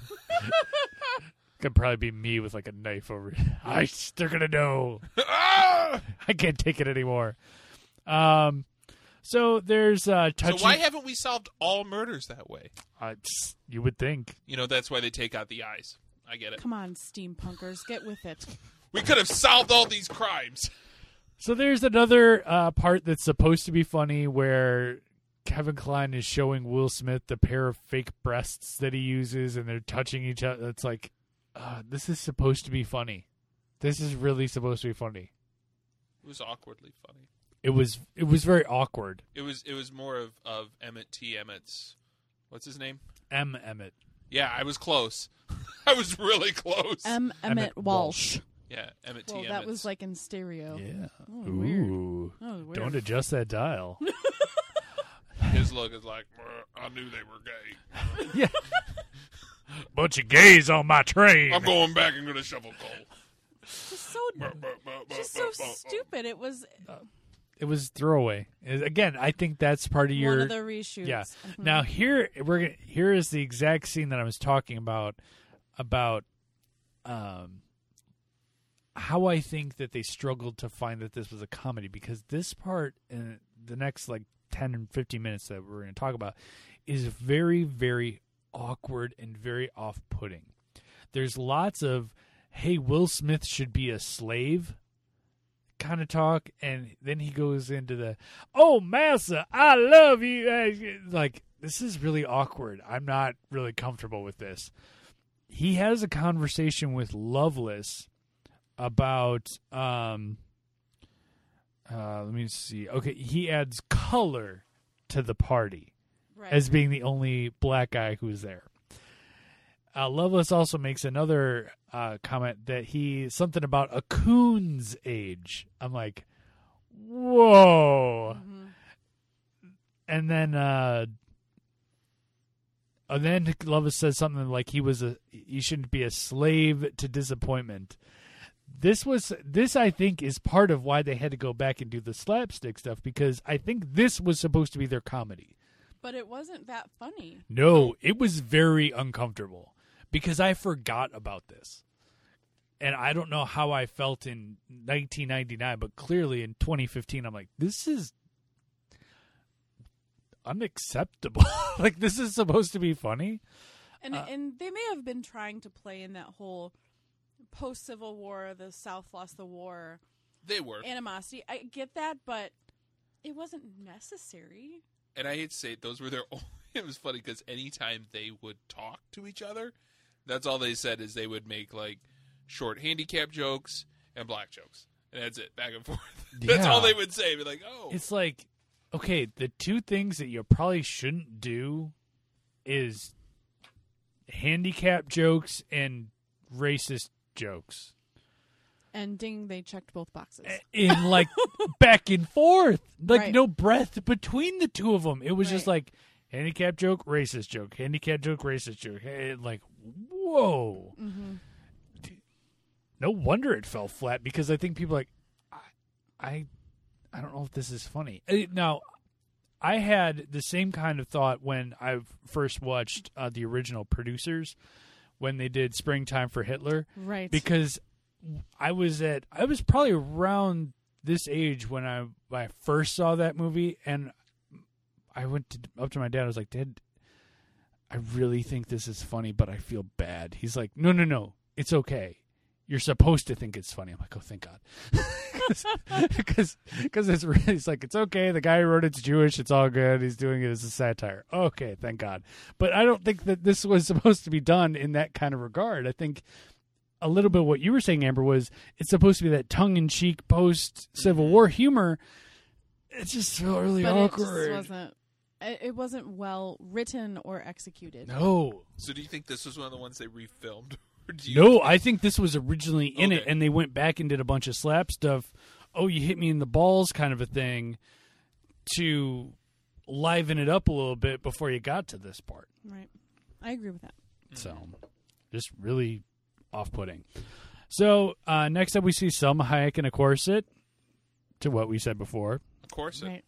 Could probably be me with like a knife over. I they're gonna know. Ah! I can't take it anymore. Um, so there's uh, So touching. why haven't we solved all murders that way? uh, tss, you would think. You know, that's why they take out the eyes. I get it. Come on, steampunkers, get with it. We could have solved all these crimes. So there's another uh, part that's supposed to be funny where Kevin Kline is showing Will Smith the pair of fake breasts that he uses, and they're touching each other. It's like, uh, this is supposed to be funny. This is really supposed to be funny. It was awkwardly funny. It was. It was very awkward. It was. It was more of, of Emmett T. Emmett's. What's his name? M. Emmett. Yeah, I was close. I was really close. M. Emmett Emmett Walsh. Walsh. yeah, Emmett T. Well, Emmett's. that was like in stereo. Yeah. Oh, weird. Ooh. That was weird. Don't adjust that dial. His look is like, "Bruh, I knew they were gay. Yeah. Bunch of gays on my train. I'm going back and gonna shovel coal. Just so, Bruh, bruh, bruh, bruh, just so bruh, bruh, bruh. stupid. It was It was throwaway. It- Again, I think that's part of your. one of the reshoots. Yeah. Mhm. Now here we're gonna, here is the exact scene that I was talking about about um how I think that they struggled to find that this was a comedy, because this part in the next like ten and fifteen minutes that we're going to talk about is very, very awkward and very off-putting. There's lots of, hey, Will Smith should be a slave kind of talk, and then he goes into the, oh, massa, I love you. Uh, Like, this is really awkward. I'm not really comfortable with this. He has a conversation with Loveless about, um, uh, let me see. Okay, he adds color to the party Right. as being the only black guy who's there. Uh, Loveless also makes another uh, comment that he, something about a coon's age. I'm like, whoa. Mhm. And then, uh, and then Loveless says something like he was a, he shouldn't be a slave to disappointment. This was, this I think is part of why they had to go back and do the slapstick stuff, because I think this was supposed to be their comedy. But it wasn't that funny. No, it was very uncomfortable because I forgot about this. And I don't know how I felt in nineteen ninety-nine, but clearly in twenty fifteen, I'm like, this is unacceptable. Like, this is supposed to be funny. And Uh, and they may have been trying to play in that whole post Civil War, the South lost the war They were. animosity. I get that, but it wasn't necessary. And I hate to say it, those were their only. It was funny because anytime they would talk to each other, that's all they said is they would make like short handicap jokes and black jokes. And that's it, back and forth. That's Yeah. all they would say. Be like, oh. It's like, okay, the two things that you probably shouldn't do is handicap jokes and racist jokes. And ding, they checked both boxes. In like back and forth, like Right. no breath between the two of them. It was just Right. like handicap joke, racist joke, handicap joke, racist joke. Hey, like, whoa! Mm-hmm. No wonder it fell flat, because I think people are like, I, I, I don't know if this is funny. Uh, Now, I had the same kind of thought when I first watched uh, the original Producers when they did Springtime for Hitler. Right. Because I was at I was probably around this age when I when I first saw that movie, and I went to, up to my dad. I was like, "Dad, I really think this is funny, but I feel bad." He's like, "No, no, no, it's okay. You're supposed to think it's funny." I'm like, "Oh, thank God," because because it's really it's like it's okay. The guy who wrote it's Jewish. It's all good. He's doing it as a satire. Okay, thank God. But I don't think that this was supposed to be done in that kind of regard. I think a little bit what you were saying, Amber, was it's supposed to be that tongue-in-cheek post-Civil War humor. It's just so really but awkward. it just wasn't. It it wasn't well written or executed. No. So do you think this was one of the ones they refilmed? Or do you No, I think this was originally in it, Okay. and they went back and did a bunch of slap stuff. Oh, you hit me in the balls kind of a thing to liven it up a little bit before you got to this part. Right. I agree with that. So, just really off-putting. So, uh, next up we see Selma Hayek in a corset, to what we said before. Of course. Right.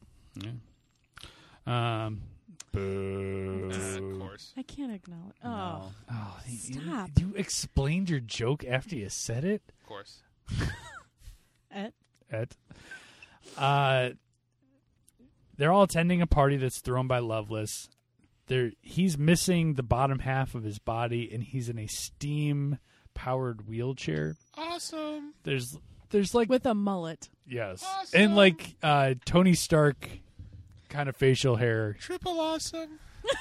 Um, boo. Uh, of course. I can't acknowledge. Oh. No. Oh, you- Stop. You, you explained your joke after you said it? Of course. Et? Ed. Uh, they're all attending a party that's thrown by Loveless. They're, he's missing the bottom half of his body, and he's in a steam-powered wheelchair. Awesome. There's, there's like, With a mullet. yes, Awesome. and like uh, Tony Stark kind of facial hair. Triple awesome.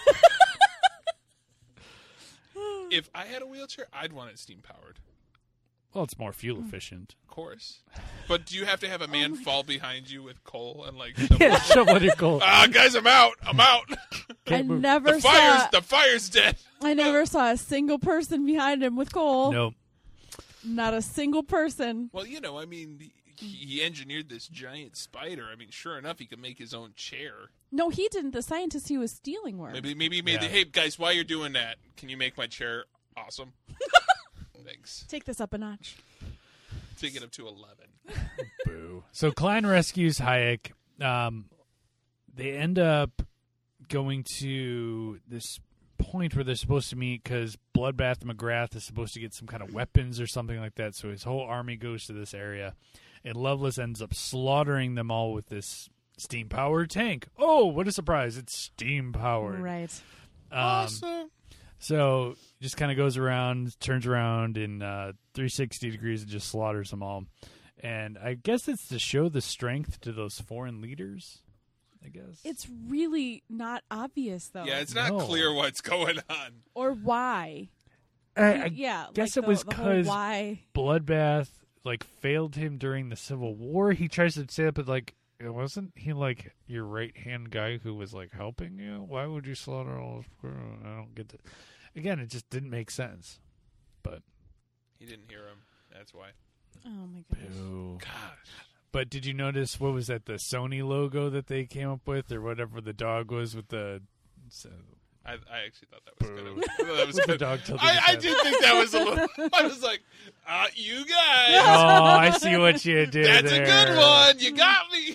If I had a wheelchair, I'd want it steam powered. Well, it's more fuel efficient. Of course. But do you have to have a man Oh fall behind you with coal and like Yeah, shovel your goal. Ah, guys, I'm out. I'm out. I Can't move. never The fire's saw. the fire's dead. I never saw a single person behind him with coal. No. Not a single person. Well, you know, I mean, he, he engineered this giant spider. I mean, sure enough, he could make his own chair. No, he didn't. The scientists he was stealing were. Maybe, maybe he made Yeah. the. Hey, guys, while you're doing that, can you make my chair awesome? Thanks. Take this up a notch. Take it up to eleven. Boo. So Klein rescues Hayek. Um, they end up going to this point where they're supposed to meet because Bloodbath McGrath is supposed to get some kind of weapons or something like that. So his whole army goes to this area, and Loveless ends up slaughtering them all with this steam-powered tank. Oh, what a surprise! It's steam-powered. Right. Um, Awesome. So just kind of goes around, turns around in uh, three hundred sixty degrees and just slaughters them all. And I guess it's to show the strength to those foreign leaders. I guess. It's really not obvious, though. Yeah, it's not No. clear what's going on. Or why. I, I yeah. guess like it the, was the whole because why. Bloodbath like failed him during the Civil War. He tries to say it, but like, it wasn't he like your right hand guy who was like helping you? Why would you slaughter all those people? I don't get that. Again, it just didn't make sense. But He didn't hear him. That's why. Oh, my goodness. boo. Gosh. But did you notice what was that the Sony logo that they came up with, or whatever the dog was with the? So, I, I actually thought that was Boo. good. I thought that was With the good. dog tilted I, his I head. did think that was a little. I was like, uh, you guys. oh, I see what you did. That's there. a good one. You got me.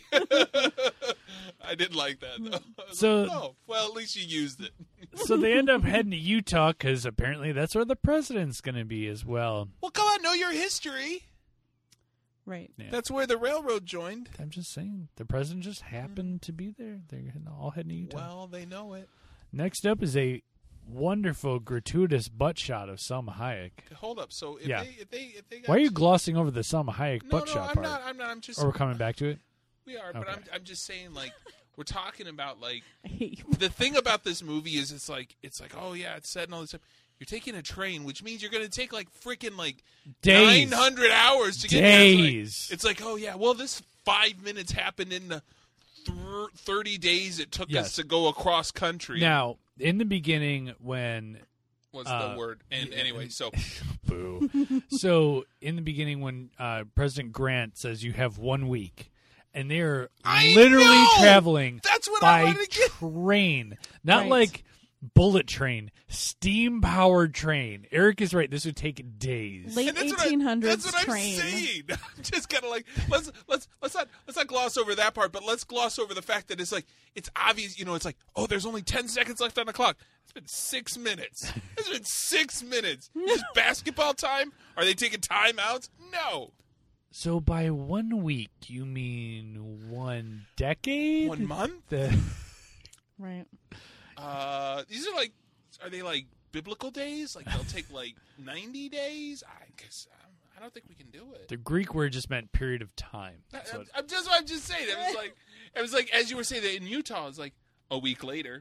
I didn't like that though. I was So- like, oh, well, at least you used it. So they end up heading to Utah because apparently that's where the president's going to be as well. Well, come on, know your history. Right. Yeah. That's where the railroad joined. I'm just saying, the president just happened to be there. They're all heading to Utah. Well, they know it. Next up is a wonderful, gratuitous butt shot of Salma Hayek. Hold up. So if Yeah. they if they if they got Why are you glossing over the Salma Hayek no, butt no, shot I'm part? not. I'm not. I'm just. Or we're coming back to it? We are, but Okay. I'm I'm just saying like we're talking about like I hate you. the thing about this movie is it's like it's like oh yeah it's set and all this stuff. You're taking a train, which means you're going to take like freaking like Days. nine hundred hours to get there. It's like- Days. It's like, oh yeah, well this five minutes happened in the th- thirty days it took Yes. us to go across country. Now, in the beginning when... was uh, the word? And yeah, anyway, and- so Boo. So, in the beginning when uh, President Grant says you have one week, and they're I literally know! traveling that's what I by wanted to get. train. Not Right. like bullet train, steam powered train. Eric is right. This would take days. Late And that's what I- eighteen hundreds That's what train. I'm saying. I'm just kind of like let's let's let's not let's not gloss over that part, but let's gloss over the fact that it's like it's obvious. You know, it's like oh, there's only ten seconds left on the clock. It's been six minutes. It's been six minutes. Is basketball time? Are they taking timeouts? No. So by one week, you mean one decade? One month? The- Right. Uh, these are like, are they like biblical days? Like they'll take like ninety days? I guess um, I don't think we can do it. the Greek word just meant period of time. I- So I'm, I'm just, I'm just saying. It was like, it was like as you were saying that in Utah, it's like a week later.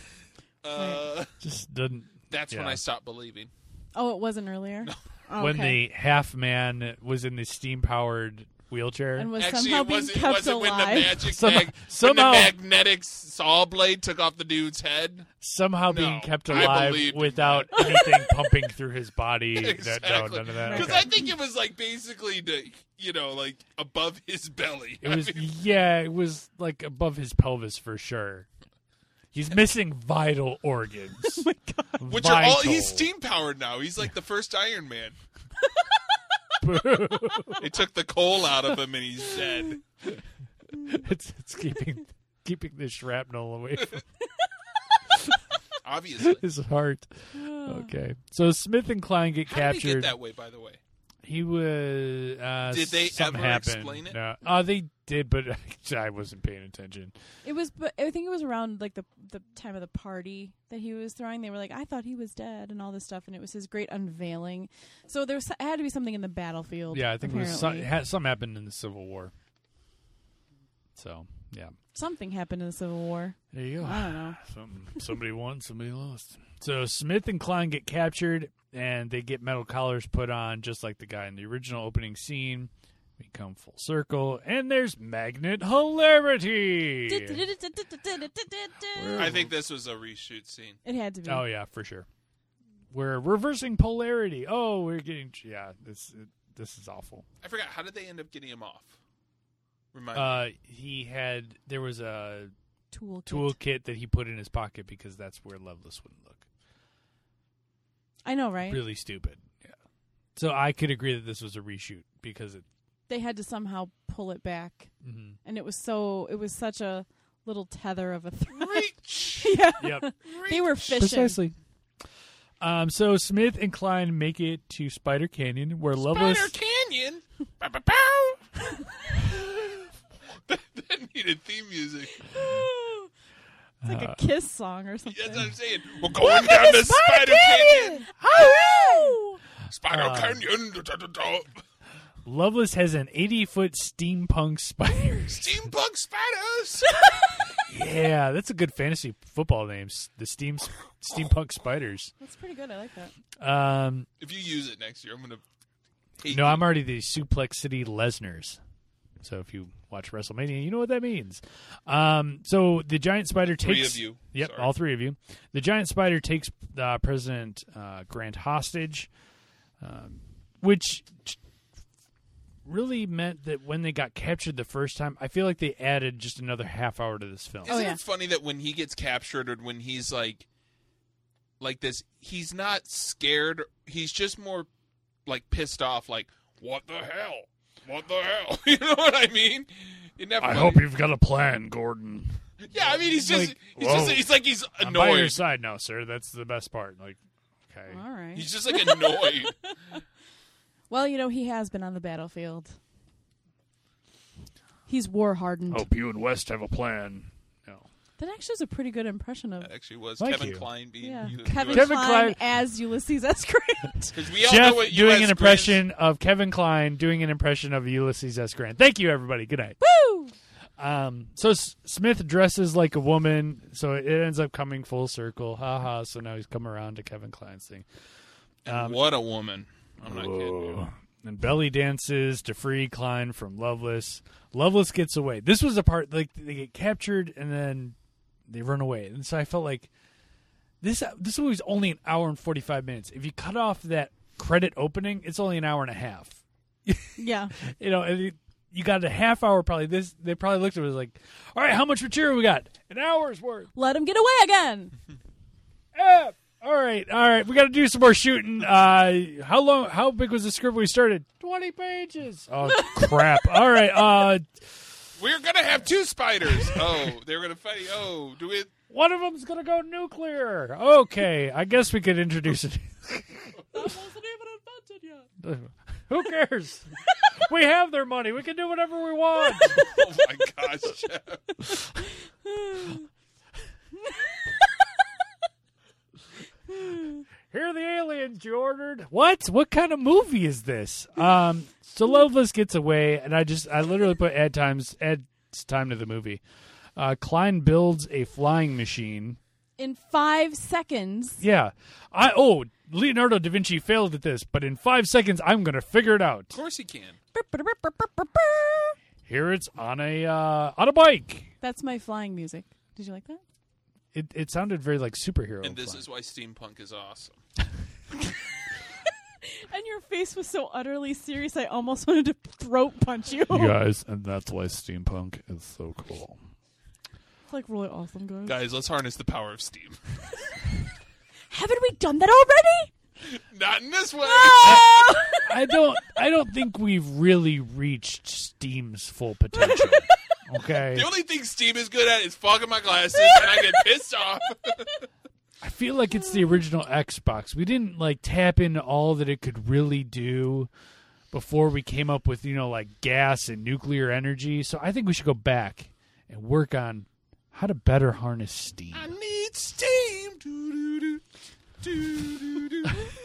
Uh, it just doesn't. that's when Yeah. I stopped believing. Oh, it wasn't earlier? Oh, When okay. the half man was in the steam powered wheelchair. And was Actually, somehow it being wasn't, kept it wasn't when the alive. magic Some- mag, somehow- when the magnetic saw blade took off the dude's head. somehow No, being kept I alive believed in without that. anything pumping through his body. That, no, Exactly. none of that. Because Okay. I think it was like basically the, you know, like above his belly. It I was mean, yeah, it was like above his pelvis for sure. He's missing vital organs. which are all Vital. he's steam powered now. He's like the first Iron Man. They took the coal out of him and he's dead. it's it's keeping keeping the shrapnel away from Obviously. his heart. Okay, so Smith and Klein get How did he captured. get that way, by the way? He was. Uh, Did they something ever happened. explain it? No. Oh, they did, but I wasn't paying attention. It was, but I think it was around like the the time of the party that he was throwing. They were like, "I thought he was dead," and all this stuff, and it was his great unveiling. So there was, it had to be something in the battlefield. Yeah, I think it was some, apparently. it had, something happened in the Civil War. So yeah, Something happened in the Civil War. there you go. I don't know. Some, somebody won, somebody lost. So Smith and Klein get captured, and they get metal collars put on, just like the guy in the original opening scene. We come full circle, and there's magnet hilarity. I think this was a reshoot scene. It had to be. Oh yeah, for sure. We're reversing polarity. Oh, we're getting yeah. This this is awful. I forgot. How did they end up getting him off? Remind me. Uh, he had there was a Toolkit. toolkit that he put in his pocket because that's where Loveless would look. I know, right? Really stupid. Yeah. So I could agree that this was a reshoot because it. They had to somehow pull it back, Mm-hmm. and it was so. It was such a little tether of a thread. Reach. yeah, Yep. they were fishing. Precisely. Um, so Smith and Klein make it to Spider Canyon, where Loveless. Spider Canyon. Bow, bow, bow. that, that needed theme music. It's like Uh, a Kiss song or something. That's what I'm saying. We're going down the Spider Canyon. Oh! Spider Uh, Canyon. Da, da, da, da. Loveless has an eighty-foot steampunk spider. Steampunk spiders. Yeah, that's a good fantasy football name. s- The Steam Steampunk Spiders. That's pretty good. I like that. Um, If you use it next year, I'm gonna. Hate no, you. I'm already the Suplex City Lesners. So if you watch WrestleMania, you know what that means. Um, so the giant spider Three takes. of you. Yep, Sorry. all three of you. The giant spider takes uh, President uh, Grant hostage, um, which really meant that when they got captured the first time, I feel like they added just another half hour to this film. Isn't Oh, yeah. it funny that when he gets captured or when he's like, like this, he's not scared. He's just more like pissed off. Like, what the hell? What the hell? You know what I mean? Isn't that I funny? hope you've got a plan, Gordon. Yeah, I mean, he's just, Like, he's whoa. just, he's like he's I'm by your annoyed. side now, sir. That's the best part. Like, okay. All right. He's just like annoyed. Well, you know, he has been on the battlefield. He's war hardened. Hope you and West have a plan. No. That actually is a pretty good impression of That actually was Thank Kevin you. Klein being yeah. you- Kevin, Kevin Kline, Kline- as Ulysses S. Grant. Because we all Jeff know what doing U S an Grant's- impression of Kevin Klein doing an impression of Ulysses S. Grant. Thank you, everybody. Good night. Woo! Um, so S- Smith dresses like a woman, so it ends up coming full circle. Ha ha. So now he's come around to Kevin Klein's thing. Um, What a woman! I'm not kidding. Whoa. You. And belly dances to free Klein from Loveless. Loveless gets away. This was the part, like, they get captured and then they run away. And so I felt like this this movie's only an hour and forty-five minutes. If you cut off that credit opening, it's only an hour and a half. Yeah. You know, and it, you got a half hour probably. This They probably looked at it was like, all right, how much material we got? An hour's worth. Let him get away again. Eh, all right, all right. We got to do some more shooting. Uh, how long? How big was the script we started? Twenty pages. Oh crap! All right. Uh, We're gonna have two spiders. Oh, they're gonna fight. Oh, do it. one of them's gonna go nuclear. Okay, I guess we could introduce it. That wasn't even invented yet. Who cares? We have their money. We can do whatever we want. Oh my gosh, Jeff. Here are the aliens you ordered. What? What kind of movie is this? Um, so Loveless gets away, and I just I literally put add times adds time to the movie. Uh, Klein builds a flying machine. In five seconds. Yeah, I oh Leonardo da Vinci failed at this, but in five seconds I'm gonna figure it out. Of course he can. Here it's on a uh, on a bike. That's my flying music. Did you like that? It it sounded very like superhero. And this flying. is why steampunk is awesome. And your face was so utterly serious, I almost wanted to throat punch you. You guys, and that's why steampunk is so cool. It's like really awesome, guys. Guys, let's harness the power of steam. Haven't we done that already? Not in this way. Oh! I don't I don't think we've really reached Steam's full potential. Okay. The only thing Steam is good at is fogging my glasses, and I get pissed off. I feel like it's the original Xbox. We didn't like tap into all that it could really do before we came up with, you know, like gas and nuclear energy. So I think we should go back and work on how to better harness steam. I need steam. Do-do-do. Do-do-do.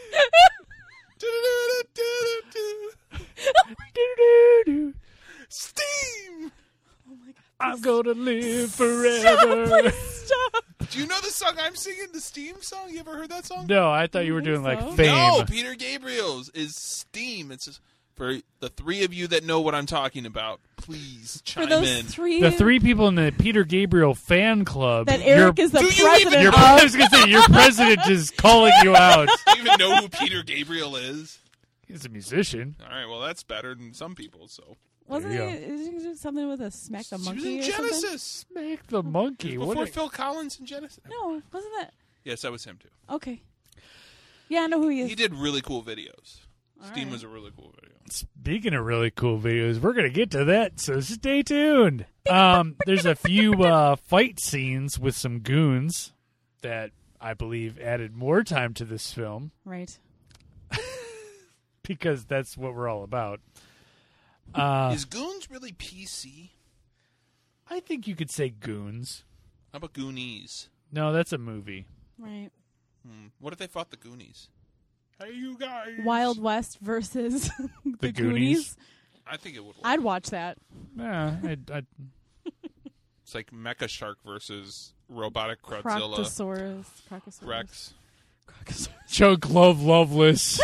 Do-do-do-do-do. Doo-doo-doo. Steam. Oh my god. I'm gonna live forever. Stop. Do you know the song I'm singing? The Steam song? You ever heard that song? No, I thought you were I doing think like so. fame. No, Peter Gabriel's is Steam. It's just, for the three of you that know what I'm talking about, please For chime those in. three, The three people in the Peter Gabriel fan club. that your- Eric is the Do you president even- your, of. I was gonna say your president is calling you out. Do you even know who Peter Gabriel is? He's a musician. All right, well, that's better than some people, so. Wasn't There he, you is he something with a smack the She was monkey in or something? Genesis. Make the monkey. What Before a- Phil Collins in Genesis. No, wasn't that? Yes, that was him, too. Okay. Yeah, I know who he is. He did really cool videos. All Steam right. was a really cool video. Speaking of really cool videos, we're gonna get to that, so stay tuned. Um, there's a few uh, fight scenes with some goons that I believe added more time to this film Right. because that's what we're all about. Uh, Is Goons really P C? I think you could say goons. How about Goonies? No, that's a movie. Right. Hmm. What if they fought the Goonies? Hey, you guys. Wild West versus the, The Goonies. Goonies. I think it would work. I'd watch that. Yeah, I, I, It's like Mecha Shark versus Robotic Crowdzilla. Croctosaurus. Crocosaurus. Rex. Crocosaurus. Choke Love Loveless.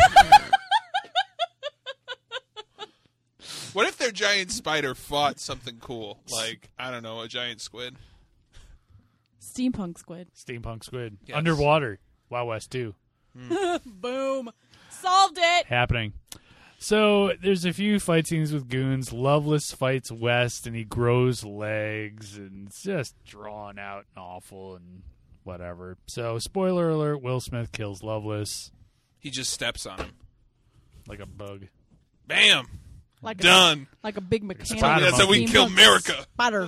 What if their giant spider fought something cool? Like, I don't know, a giant squid? Steampunk squid. Steampunk Squid. Yes. Underwater. Wild West two. Boom. Solved it. Happening. So there's a few fight scenes with goons. Loveless fights West, and he grows legs, and it's just drawn out and awful and whatever. So, spoiler alert, Will Smith kills Loveless He just steps on him. like a bug. Bam! Like Done. A, like a big mechanic. Spider That's how we Steampunk kill America. Spider.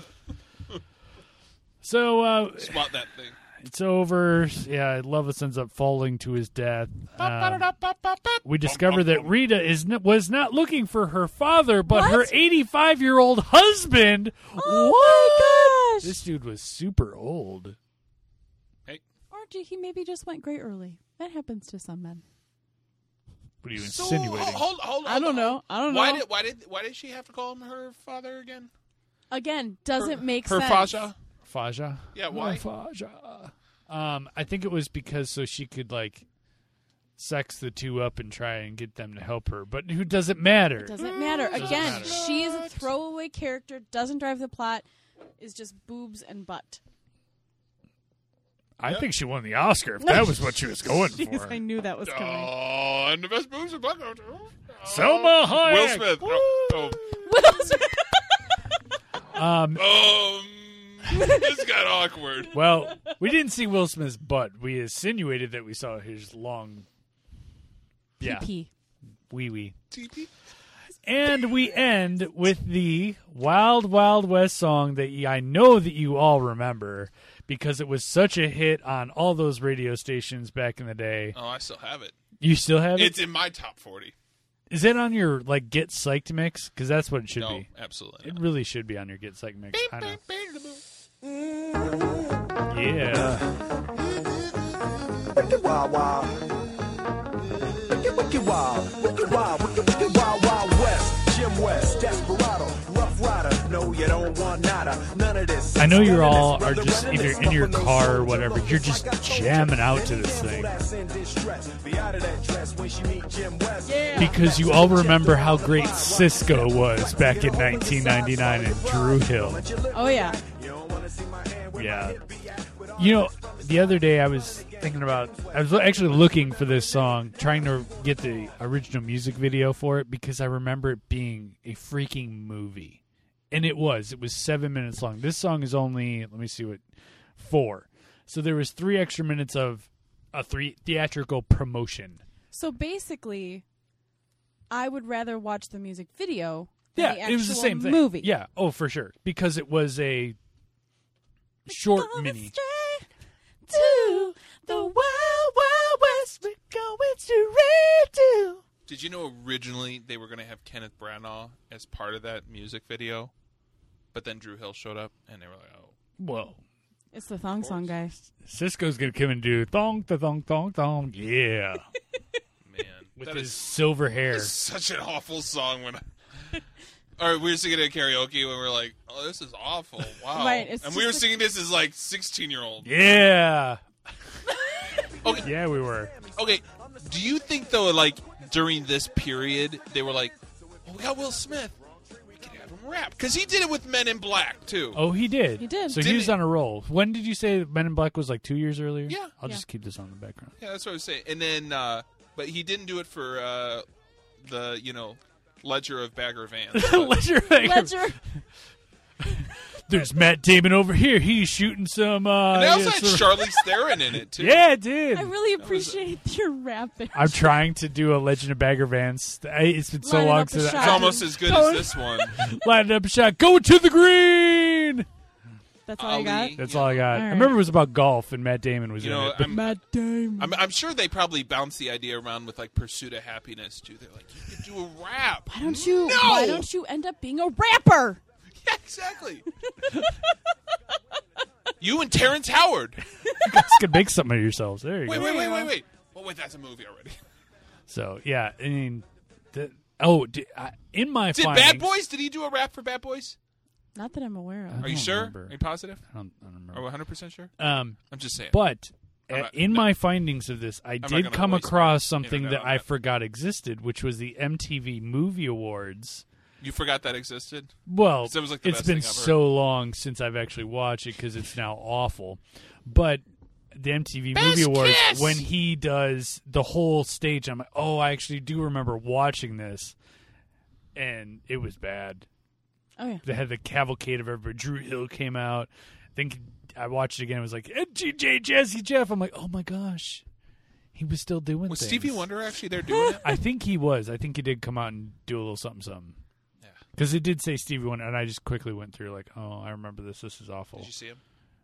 So, uh, Spot that thing. it's over. Yeah, Loveless ends up falling to his death. Um, we discover that Rita is n- was not looking for her father, but her What? eighty-five-year-old husband. Oh What? my gosh. This dude was super old. Or gee, he maybe just went gray early. That happens to some men. What are you So, insinuating? hold, hold, hold, I don't hold. know. I don't Why know. did why did why did she have to call him her father again? Again, doesn't her, make her sense. Faja? Faja? Yeah, why? Faja. Um, I think it was because so she could like sex the two up and try and get them to help her. But who doesn't matter? It doesn't matter. Doesn't Again, matter. she is a throwaway character. Doesn't drive the plot. Is just boobs and butt. I think she won the Oscar if that was what she was going Jeez, for. I knew that was coming. Oh, and the best moves are black. Selma Hayek. Will Smith. Oh, What else? Um, oh. um, this got awkward. well, we didn't see Will Smith's butt. We insinuated that we saw his long, yeah, P. wee wee. T P. And we end with the Wild Wild West song that y- I know that you all remember because it was such a hit on all those radio stations back in the day. Oh, I still have it. You still have it? It's in my top forty. Is it on your like Get Psyched mix? Because that's what it should No, be. absolutely It not. really should be on your Get Psyched mix. I know. Yeah. Wicked wild, wild. Wicked, wicked wild. Wicked wild, wicked, wicked wild, wild west. Jim West, Desperado, Rough Rider. No, you don't want nada. None of this. I know you're None of all this, are brother, just none of either this. in your Buffalo car or soldier. whatever. You're just jamming out to this thing. Yeah. Because you all remember how great Cisco was back in nineteen ninety-nine in Drew Hill. Oh yeah. Yeah. You know, the other day I was thinking about, I was actually looking for this song, trying to get the original music video for it because I remember it being a freaking movie. And it was. It was seven minutes long. This song is only, let me see what, four. So there was three extra minutes of a three theatrical promotion. So basically, I would rather watch the music video than Yeah, the it was the actual same thing. movie. Yeah, oh, for sure. Because it was a short Going mini. straight to the Wild Wild West. We're going straight to. Did you know originally they were going to have Kenneth Branagh as part of that music video? But then Drew Hill showed up, and they were like, oh. Whoa. It's the thong song guy. Cisco's going to come and do thong, thong, thong, thong, thong. Yeah. Man. With that his is silver hair. such an awful song. When I... All right, we were singing it at karaoke, and we were like, oh, this is awful. Wow. Right, it's and we were just singing this as, like, sixteen-year-old. Yeah. Okay. Yeah, we were. Okay, do you think, though, like, during this period, they were like, oh, we got Will Smith. We can have him rap. Because he did it with Men in Black, too. Oh, he did. He did. So he Didn't was he? on a roll. When did you say Men in Black was like two years earlier? Yeah. I'll Yeah. just keep this on the background. Yeah, that's what I was saying. And then, uh, but he didn't do it for uh, the, you know, Ledger of Bagger Vance. But- Ledger. Ledger. There's Matt Damon over here. He's shooting some. Uh, and they also yeah, had some- Charlize Theron in it, too. Yeah, dude. I really appreciate your rapping. I'm trying to do a Legend of Bagger Vance. I- It's been so Line it long up a since shot. It's I almost as good Don't- as this one. lined up a shot. Go to the green. That's all you got? Ali. That's You all I got. All I right. remember it was about golf, and Matt Damon was You in know, it. but- I'm, Matt Damon. I'm, I'm sure they probably bounced the idea around with, like, Pursuit of Happiness, too. They're like, you could do a rap. Why don't you? No! Why don't you end up being a rapper? Yeah, exactly. You and Terrence Howard. You guys could make something of yourselves. There you Wait, go. wait, wait, wait, wait. Oh, wait, that's a movie already. So yeah, I mean, the, oh, di- I, in my Did findings, Bad Boys? Did he do a rap for Bad Boys? Not that I'm aware of. Are you don't sure? remember. Are you positive? I don't, I don't Are we remember. one hundred percent sure? Um, I'm just saying. but I'm uh, not- in no. my findings of this, I not did gonna come waste across my something internet that on I that. forgot existed, which was the M T V Movie Awards. You forgot that existed? Well, That was like the it's best been thing I've heard. so long since I've actually watched it because it's now awful. But the M T V Best Movie Awards, kiss! when he does the whole stage, I'm like, oh, I actually do remember watching this, and it was bad. Oh yeah. They had the cavalcade of everybody. Drew Hill came out. I think I watched it again. It was like M G J Jazzy Jeff. I'm like, oh my gosh, he was still doing Was things. Stevie Wonder actually there doing it? I think he was. I think he did come out and do a little something, something. Yeah. Because it did say Stevie Wonder, and I just quickly went through like, oh, I remember this. This is awful. Did you see him?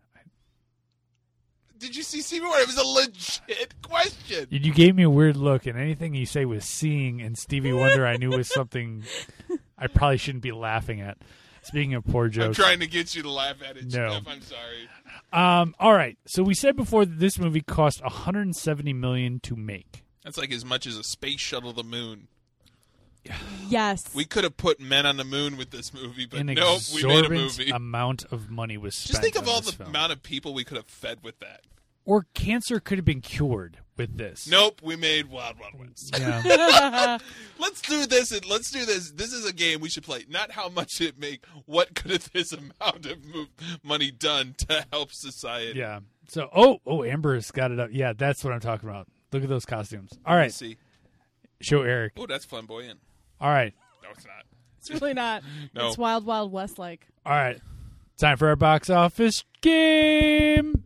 Did you see Stevie Wonder? It was a legit question. You you gave me a weird look, and anything you say was seeing, and Stevie Wonder I knew was something I probably shouldn't be laughing at. Speaking of poor I'm jokes. trying to get you to laugh at it, No. Jeff. I'm sorry. Um, all right. So we said before that this movie cost one hundred seventy million dollars to make. That's like as much as a space shuttle to the moon. Yes. We could have put men on the moon with this movie, but An nope, we made a exorbitant movie. amount of money was spent. Just think of on all this the film. amount of people we could have fed with that. Or cancer could have been cured with this. Nope, we made Wild Wild West. Yeah. Let's do this. And let's do this. This is a game we should play. Not how much did it make. What could have this amount of move, money done to help society? Yeah. So, oh, oh, Amber's got it up. Yeah, that's what I'm talking about. Look at those costumes. All right. Let's see. Show Eric. Oh, that's flamboyant. All right. No, it's not. It's really not. No. It's Wild Wild West like. All right. Time for our box office game.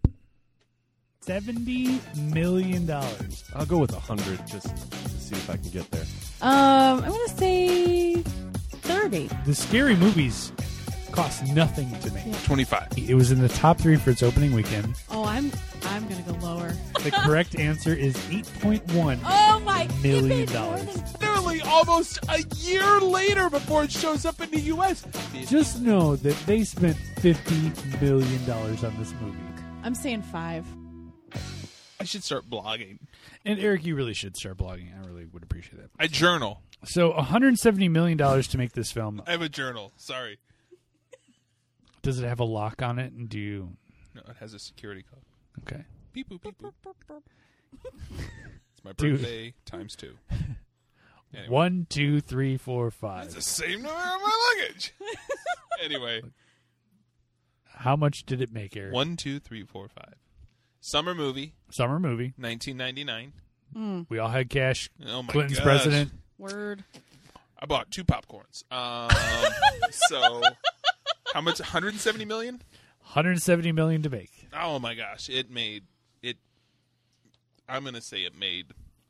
seventy million dollars. I'll go with a hundred just to see if I can get there. Um, I'm gonna say thirty. The Scary Movies cost nothing to make. twenty-five. It was in the top three for its opening weekend. Oh, I'm I'm gonna go lower. The correct answer is eight point one Oh my million it made more dollars. than- Nearly almost a year later before it shows up in the U S Just know that they spent fifty million dollars on this movie. I'm saying five. I should start blogging. And Eric, you really should start blogging. I really would appreciate that. I journal. So one hundred seventy million dollars to make this film. I have a journal. Sorry. Does it have a lock on it? And do you... No, it has a security code. Okay. Beep boop beep boop. It's my Dude. birthday times two. Anyway. One, two, three, four, five. It's the same number on my luggage. Anyway, How much did it make, Eric? one, two, three, four, five. Summer movie, Summer movie. nineteen ninety-nine. We all had cash. Oh my Clinton's gosh. president. Word. I bought two popcorns. Um, so, how much? one hundred seventy million? one hundred seventy million dollars to make. Oh my gosh! It made it. I'm gonna say it made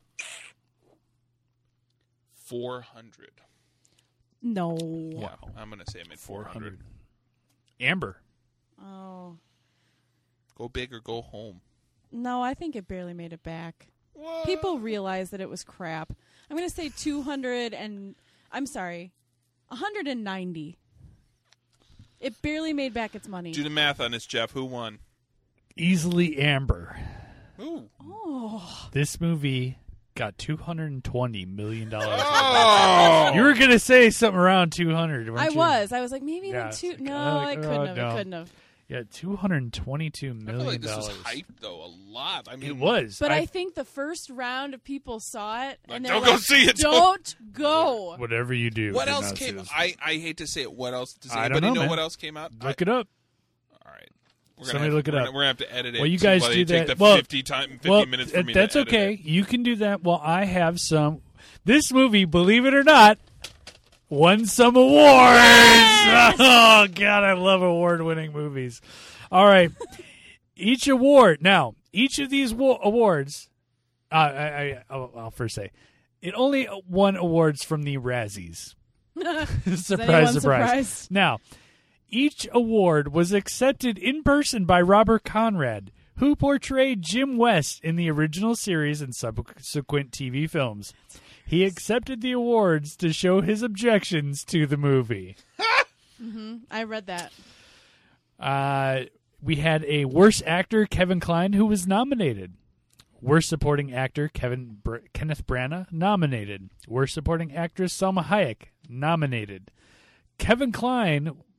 four hundred. No. Yeah, I'm gonna say it made four hundred. Amber. Oh. Go big or go home. No, I think it barely made it back. What? People realized that it was crap. I'm going to say two hundred and I'm sorry, one hundred ninety. It barely made back its money. Do the math on this, Jeff. Who won? Easily Amber. Ooh. Oh. This movie got two hundred twenty million dollars. Oh. You were going to say something around two hundred, weren't I you? was. I was like, maybe Yeah, even two. it's like, No, uh, it uh, couldn't have. no. It couldn't have. Yeah, two hundred twenty-two I million feel like this was dollars. hyped, though, a lot. I mean, It was. But I, I- think the first round of people saw it, Like, and don't they're go like, see it, don't- Don't go. Whatever you do. What do else not see came? this. I, I hate to say it. What else? Does I don't anybody know, know, man. what else came out? Look I, it up. All right. We're Somebody have, look it we're up. Gonna, we're gonna have to edit it. Well, you to guys let do it take that. The Well, fifty time, fifty well, minutes for uh, me. that's to edit okay. it. You can do that. Well, I have some. This movie, believe it or not, won some awards. Oh God, I love award-winning movies. All right, each award. Now, each of these wo- awards, uh, I, I, I'll, I'll first say, it only won awards from the Razzies. surprise, anyone surprise. surprised? Now, each award was accepted in person by Robert Conrad, who portrayed Jim West in the original series and subsequent T V films. He accepted the awards to show his objections to the movie. I read that. Uh, we had a worst actor, Kevin Kline, who was nominated. Worst supporting actor, Kevin Br- Kenneth Branagh, nominated. Worst supporting actress, Salma Hayek, nominated. Kevin Kline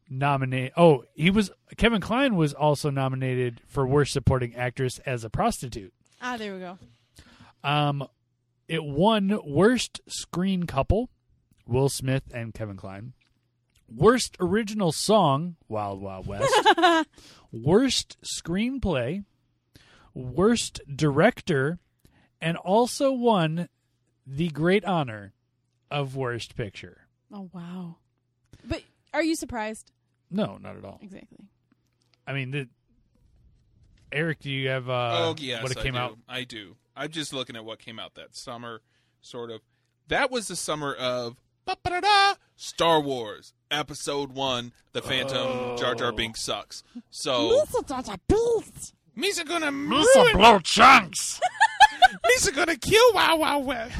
nominate. Oh, he was Kevin Kline was also nominated for Worst Supporting Actress as a prostitute. Ah, there we go. Um, it won Worst Screen Couple, Will Smith and Kevin Kline. Worst Original Song, Wild Wild West. Worst Screenplay, Worst Director, and also won the great honor of Worst Picture. Oh, wow. But are you surprised? No, not at all. Exactly. I mean, the, Eric, do you have uh, oh, yes, what it came I do. out? I do. I'm just looking at what came out that summer, sort of. That was the summer of ba-ba-da-da, Star Wars Episode One: The Phantom. Oh. Jar Jar Binks sucks. So Misa gonna Misa ruin. blow chunks. Misa gonna kill Wow Wow West.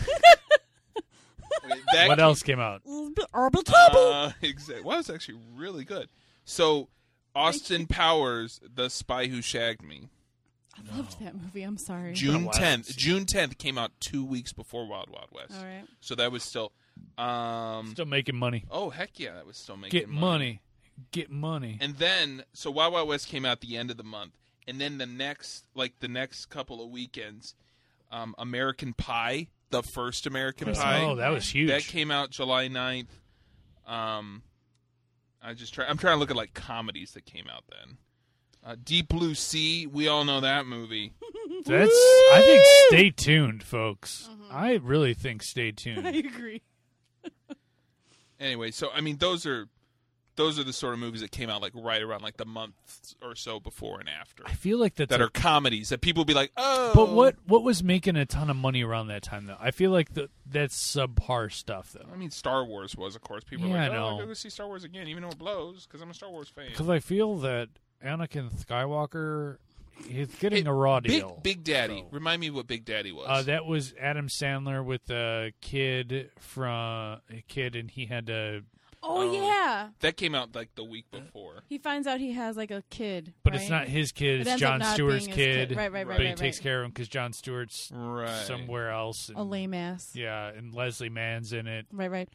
That What else came out? Uh, exactly. Well, it's actually really good. So, Austin Powers, The Spy Who Shagged Me. I loved that movie. I'm sorry. June wow. tenth. June tenth came out two weeks before Wild Wild West. All right. So that was still. Um, Still making money. oh heck yeah, that was still making Get money. Get money. And then, so Wild Wild West came out the end of the month, and then the next, like the next couple of weekends, um, American Pie, the first American Pie. Oh, that was huge. That came out July ninth. Um, I just try. I'm trying to look at like comedies that came out then. Uh, Deep Blue Sea. We all know that movie. That's. I think stay tuned, folks. I really think stay I tuned. agree. Anyway, so I mean, those are those are the sort of movies that came out like right around like the month or so before and after. I feel like that's That a- are comedies that people be like, oh. But what what was making a ton of money around that time though? I feel like the that's subpar stuff though. I mean, Star Wars was, of course. People Yeah, are like, I oh, know. I'll go see Star Wars again, even though it blows, because I'm a Star Wars fan. Because I feel that Anakin Skywalker, he's getting Hey, a raw Big, deal. Big Daddy. So- Remind me what Big Daddy was. Uh, that was Adam Sandler with a kid from a kid, and he had to. Oh, Oh. yeah. that came out like the week before. He finds out he has like a kid. But right? it's not his kid; It it's ends up Jon not Stewart's being his kid. kid. Right, right, right, But right, he right. takes care of him because Jon Stewart's Right. somewhere else. And, a lame ass. Yeah, and Leslie Mann's in it. Right, right.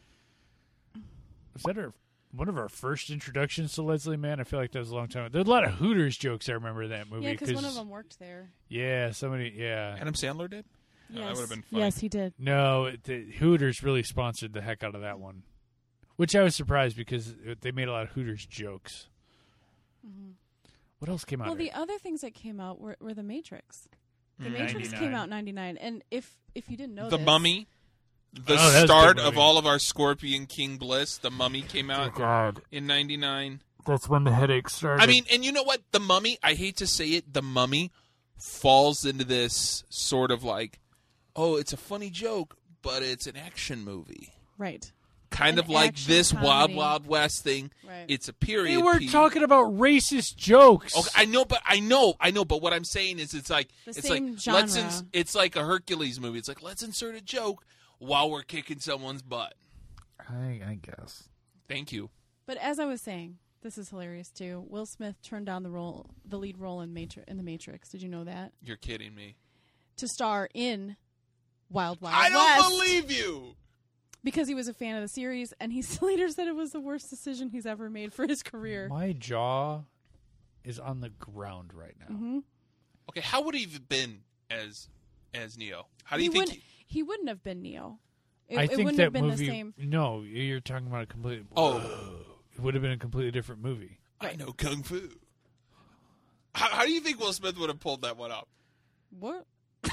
Was that our one of our first introductions to Leslie Mann? I feel like that was a long time. There's a lot of Hooters jokes I remember in that movie. Yeah, because one of them worked there. Yeah, somebody. Yeah. Adam Sandler did? Yes. Oh, that would have been fun. Yes, he did. No, the Hooters really sponsored the heck out of that one, which I was surprised because they made a lot of Hooters jokes. Mm-hmm. What else came out? Well, the Eric? other things that came out were, were The Matrix. The Mm. Matrix came ninety-nine. out in ninety-nine. And if, if you didn't know The this, Mummy. The Oh, that was a good start of movie. all of our Scorpion King bliss. The Mummy came Oh out God, in ninety-nine. that's when the headaches started. I mean, and you know what? The Mummy, I hate to say it, The Mummy falls into this sort of like, oh, it's a funny joke, but it's an action movie. Right. Kind An of like action this Wild comedy. Wild West thing. Right. It's a period they were piece. talking about racist jokes. Okay, I know, but I know, I know, but what I'm saying is, it's like The it's same like let's genre. ins- it's like a Hercules movie. It's like let's insert a joke while we're kicking someone's butt. I, I guess. Thank you. But as I was saying, this is hilarious too. Will Smith turned down the role, the lead role in Matri- in The Matrix. Did you know that? You're kidding me. To star in Wild Wild I don't West. believe you. Because he was a fan of the series, and he later said it was the worst decision he's ever made for his career. My jaw is on the ground right now. Mm-hmm. Okay, how would he have been as as Neo? How do he you think? wouldn't. He, wouldn't have been Neo. It, I it think wouldn't that have been movie. the same. No, you're talking about a completely. Oh. It would have been a completely different movie. I know kung fu. How, how do you think Will Smith would have pulled that one up? What?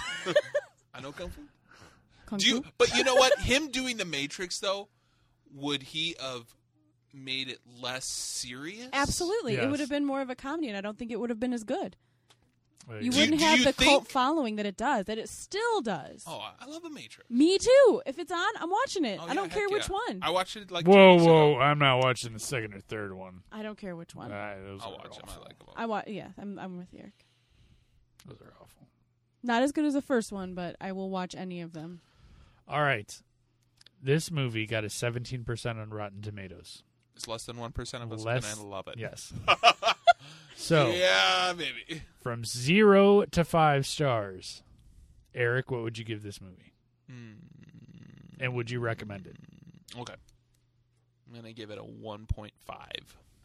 I know kung fu. Kung Do you? Fu? But you know what? Him doing the Matrix though, would he have made it less serious? Absolutely. It Yes. would have been more of a comedy, and I don't think it would have been as good. Like, You Do- wouldn't do have you the cult think- following that it does, that it still does. Oh, I- I love the Matrix. Me too. If it's on, I'm watching it. Oh, I yeah, don't heck care which yeah. one. I watched it like whoa, two weeks whoa! ago. I'm not watching the second or third one. I don't care which one. Uh, those I'll are watch them. awful. I like them all. I wa- Yeah, I'm I'm with Eric. Those are awful. Not as good as the first one, but I will watch any of them. All right, this movie got a seventeen percent on Rotten Tomatoes. It's less than one percent of us Less- gonna love it. Yes. So Yeah, baby. from zero to five stars, Eric, what would you give this movie? And would you recommend it? Okay. I'm gonna give it a one point five.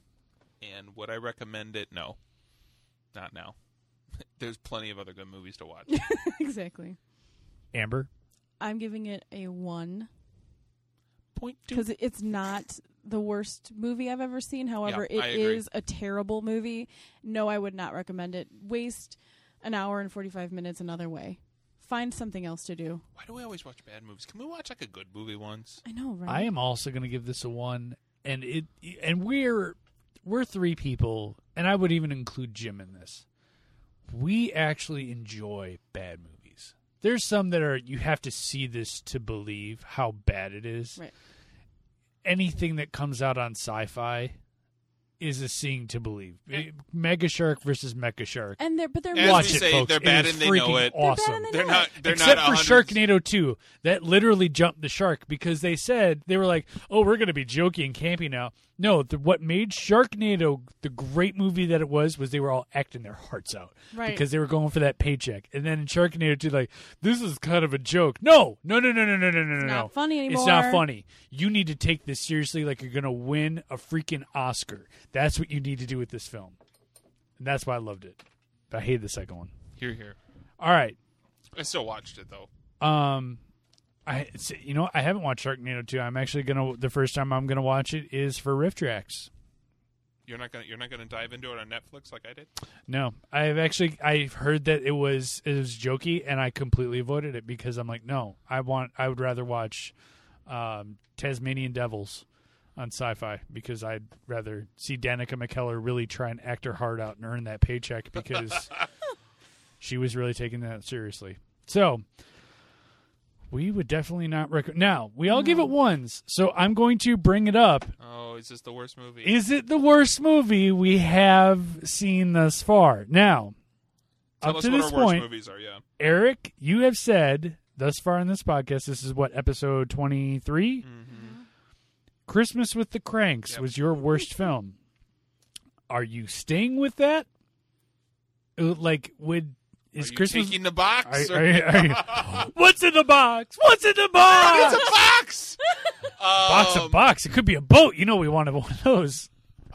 And would I recommend it? No. Not now. There's plenty of other good movies to watch. Exactly. Amber? I'm giving it a one Point two. because it's not the worst movie I've ever seen. However, Yeah, I it agree. is a terrible movie. No, I would not recommend it. Waste an hour and forty-five minutes another way. Find something else to do. Why do we always watch bad movies? Can we watch like a good movie once? I know, right? I am also going to give this a one, and it and we're we're three people, and I would even include Jim in this. We actually enjoy bad movies. There's some that are you have to see this to believe how bad it is. Right. Anything that comes out on Sci-Fi is a seeing to believe. Mega Shark versus Mecha Shark. And they're but they're As Watch we it, say, folks. they're It bad is and they know freaking it. They're bad Awesome. and they They're know not. it. They're Except not for one hundred Sharknado two, that literally jumped the shark because they said they were like, "Oh, we're going to be jokey and campy now." No, the, what made Sharknado the great movie that it was was they were all acting their hearts out Right. because they were going for that paycheck. And then in Sharknado two, like, this is kind of a joke. No, no, no, no, no, no, no, no, It's no. not funny anymore. It's not funny. You need to take this seriously, like you're going to win a freaking Oscar. That's what you need to do with this film, and that's why I loved it. But I hate the second one. Here, here. All right. I still watched it though. Um, I it's- you know I haven't watched Sharknado two. I'm actually gonna the first time I'm gonna watch it is for Riff Tracks. You're not gonna. You're not gonna dive into it on Netflix like I did. No, I've actually I've heard that it was it was jokey, and I completely avoided it because I'm like, no, I want I would rather watch um, Tasmanian Devils on Sci-Fi because I'd rather see Danica McKellar really try and act her heart out and earn that paycheck because she was really taking that seriously. So we would definitely not recommend. Now we all give No. it ones, so I'm going to bring it up. Oh, is this the worst movie? Is it the worst movie we have seen thus far? Now, Tell up us to what this our worst point, movies are. Yeah. Eric, you have said thus far in this podcast, this is what, episode twenty-three? Mm-hmm. Christmas with the Cranks Yep. was your worst film. Are you staying with that? Uh, Like, would is are you Christmas? taking the box? Are- or- are you- are you- What's in the box? What's in the box? It's a box. box Um, of box. It could be a boat. You know, we wanted one of those.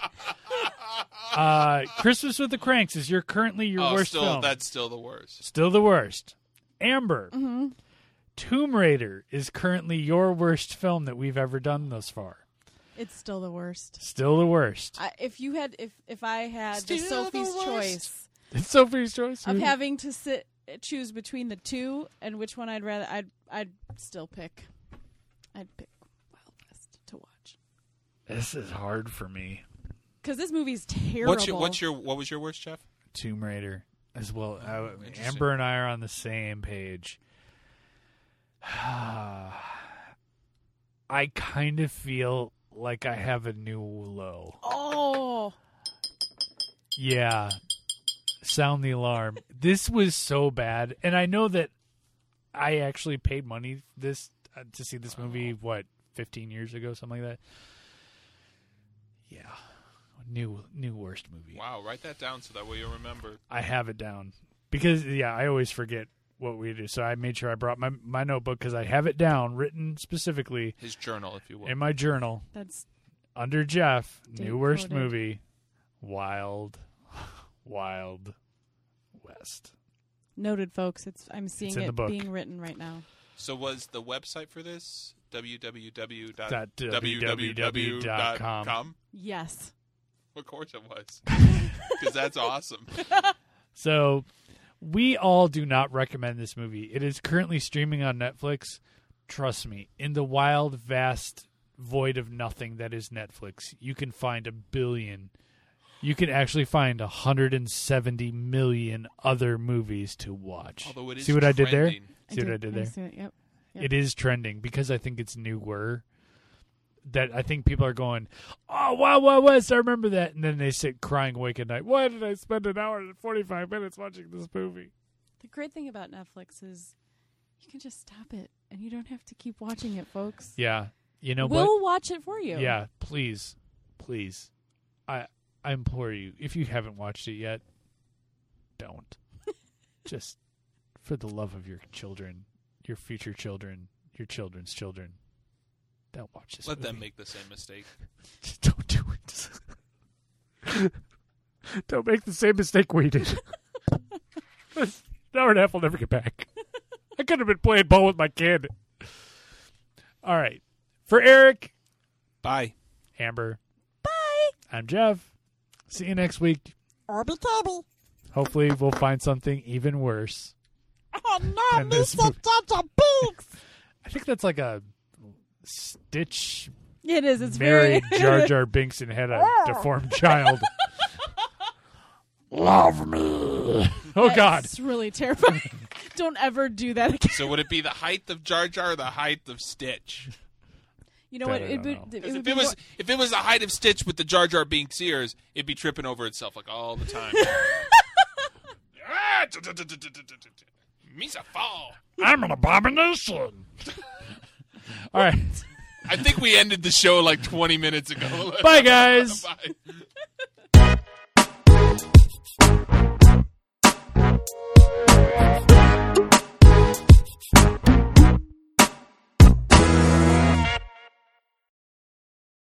uh, Christmas with the Cranks is your currently your oh, worst still, film. That's still the worst. Still the worst. Amber, Mm-hmm. Tomb Raider is currently your worst film that we've ever done thus far. It's still the worst. Still the worst. I, if you had, if if I had Still the the Sophie's worst. choice It's Sophie's choice. of having to sit choose between the two and which one I'd rather, I'd I'd still pick. I'd pick Wild West to watch This is hard for me. because this movie's terrible. What's your? What's your? What was your worst, Jeff? Tomb Raider as well. I, interesting. Amber and I are on the same page. I kind of feel like I have a new low. Oh, Yeah. Sound the alarm. This was so bad. And I know that I actually paid money this uh, to see this movie, what, fifteen years ago, something like that. Yeah. New new worst movie. Wow, write that down so that way you'll remember. I have it down. Because, yeah, I always forget what we do. So I made sure I brought my, my notebook because I have it down, written specifically His journal, if you will. in my journal. that's Under Jeff, Date new worst coded. movie, Wild, Wild West. noted, folks. It's I'm seeing in the it book. being written right now. So was the website for this w w w dot Dot w w w dot com? Yes, Of course it was. Because that's awesome. So, we all do not recommend this movie. It is currently streaming on Netflix. Trust me, in the wild, vast void of nothing that is Netflix, you can find a billion. You can actually find one hundred seventy million other movies to watch. Although it is See what I did there? trending. See what I did there? see it, Yep. Yep. It is trending because I think it's newer. That I think people are going, oh, Wild Wild West, I remember that. And then they sit crying awake at night. Why did I spend an hour and forty-five minutes watching this movie? The great thing about Netflix is you can just stop it and you don't have to keep watching it, folks. Yeah. You know we'll what? watch it for you. Yeah, please. Please. I I implore you, if you haven't watched it yet, don't. Just for the love of your children, your future children, your children's children, don't watch this Let movie. them make the same mistake. Just don't do it. Don't make the same mistake we did. This hour and a half will never get back. I could have been playing ball with my kid. All right. For Eric, Bye. Amber, bye. I'm Jeff. See you next week. Orby Tabby. Hopefully we'll find something even worse. Oh no, than this Mister movie. Jar Jar Binks. I think that's like a Stitch It is. It's married very. Jar Jar Binks and had a deformed child. Love me. Oh, God. It's really terrifying. Don't ever do that again. So would it be the height of Jar Jar or the height of Stitch? You know That what? I It don't would, know. it 'Cause would if be it was more- if it was the height of Stitch with the Jar Jar Binks ears, it'd be tripping over itself like all the time. Ah, Misa fall. I'm an abomination. All right. I think we ended the show like twenty minutes ago. Bye, guys. Bye.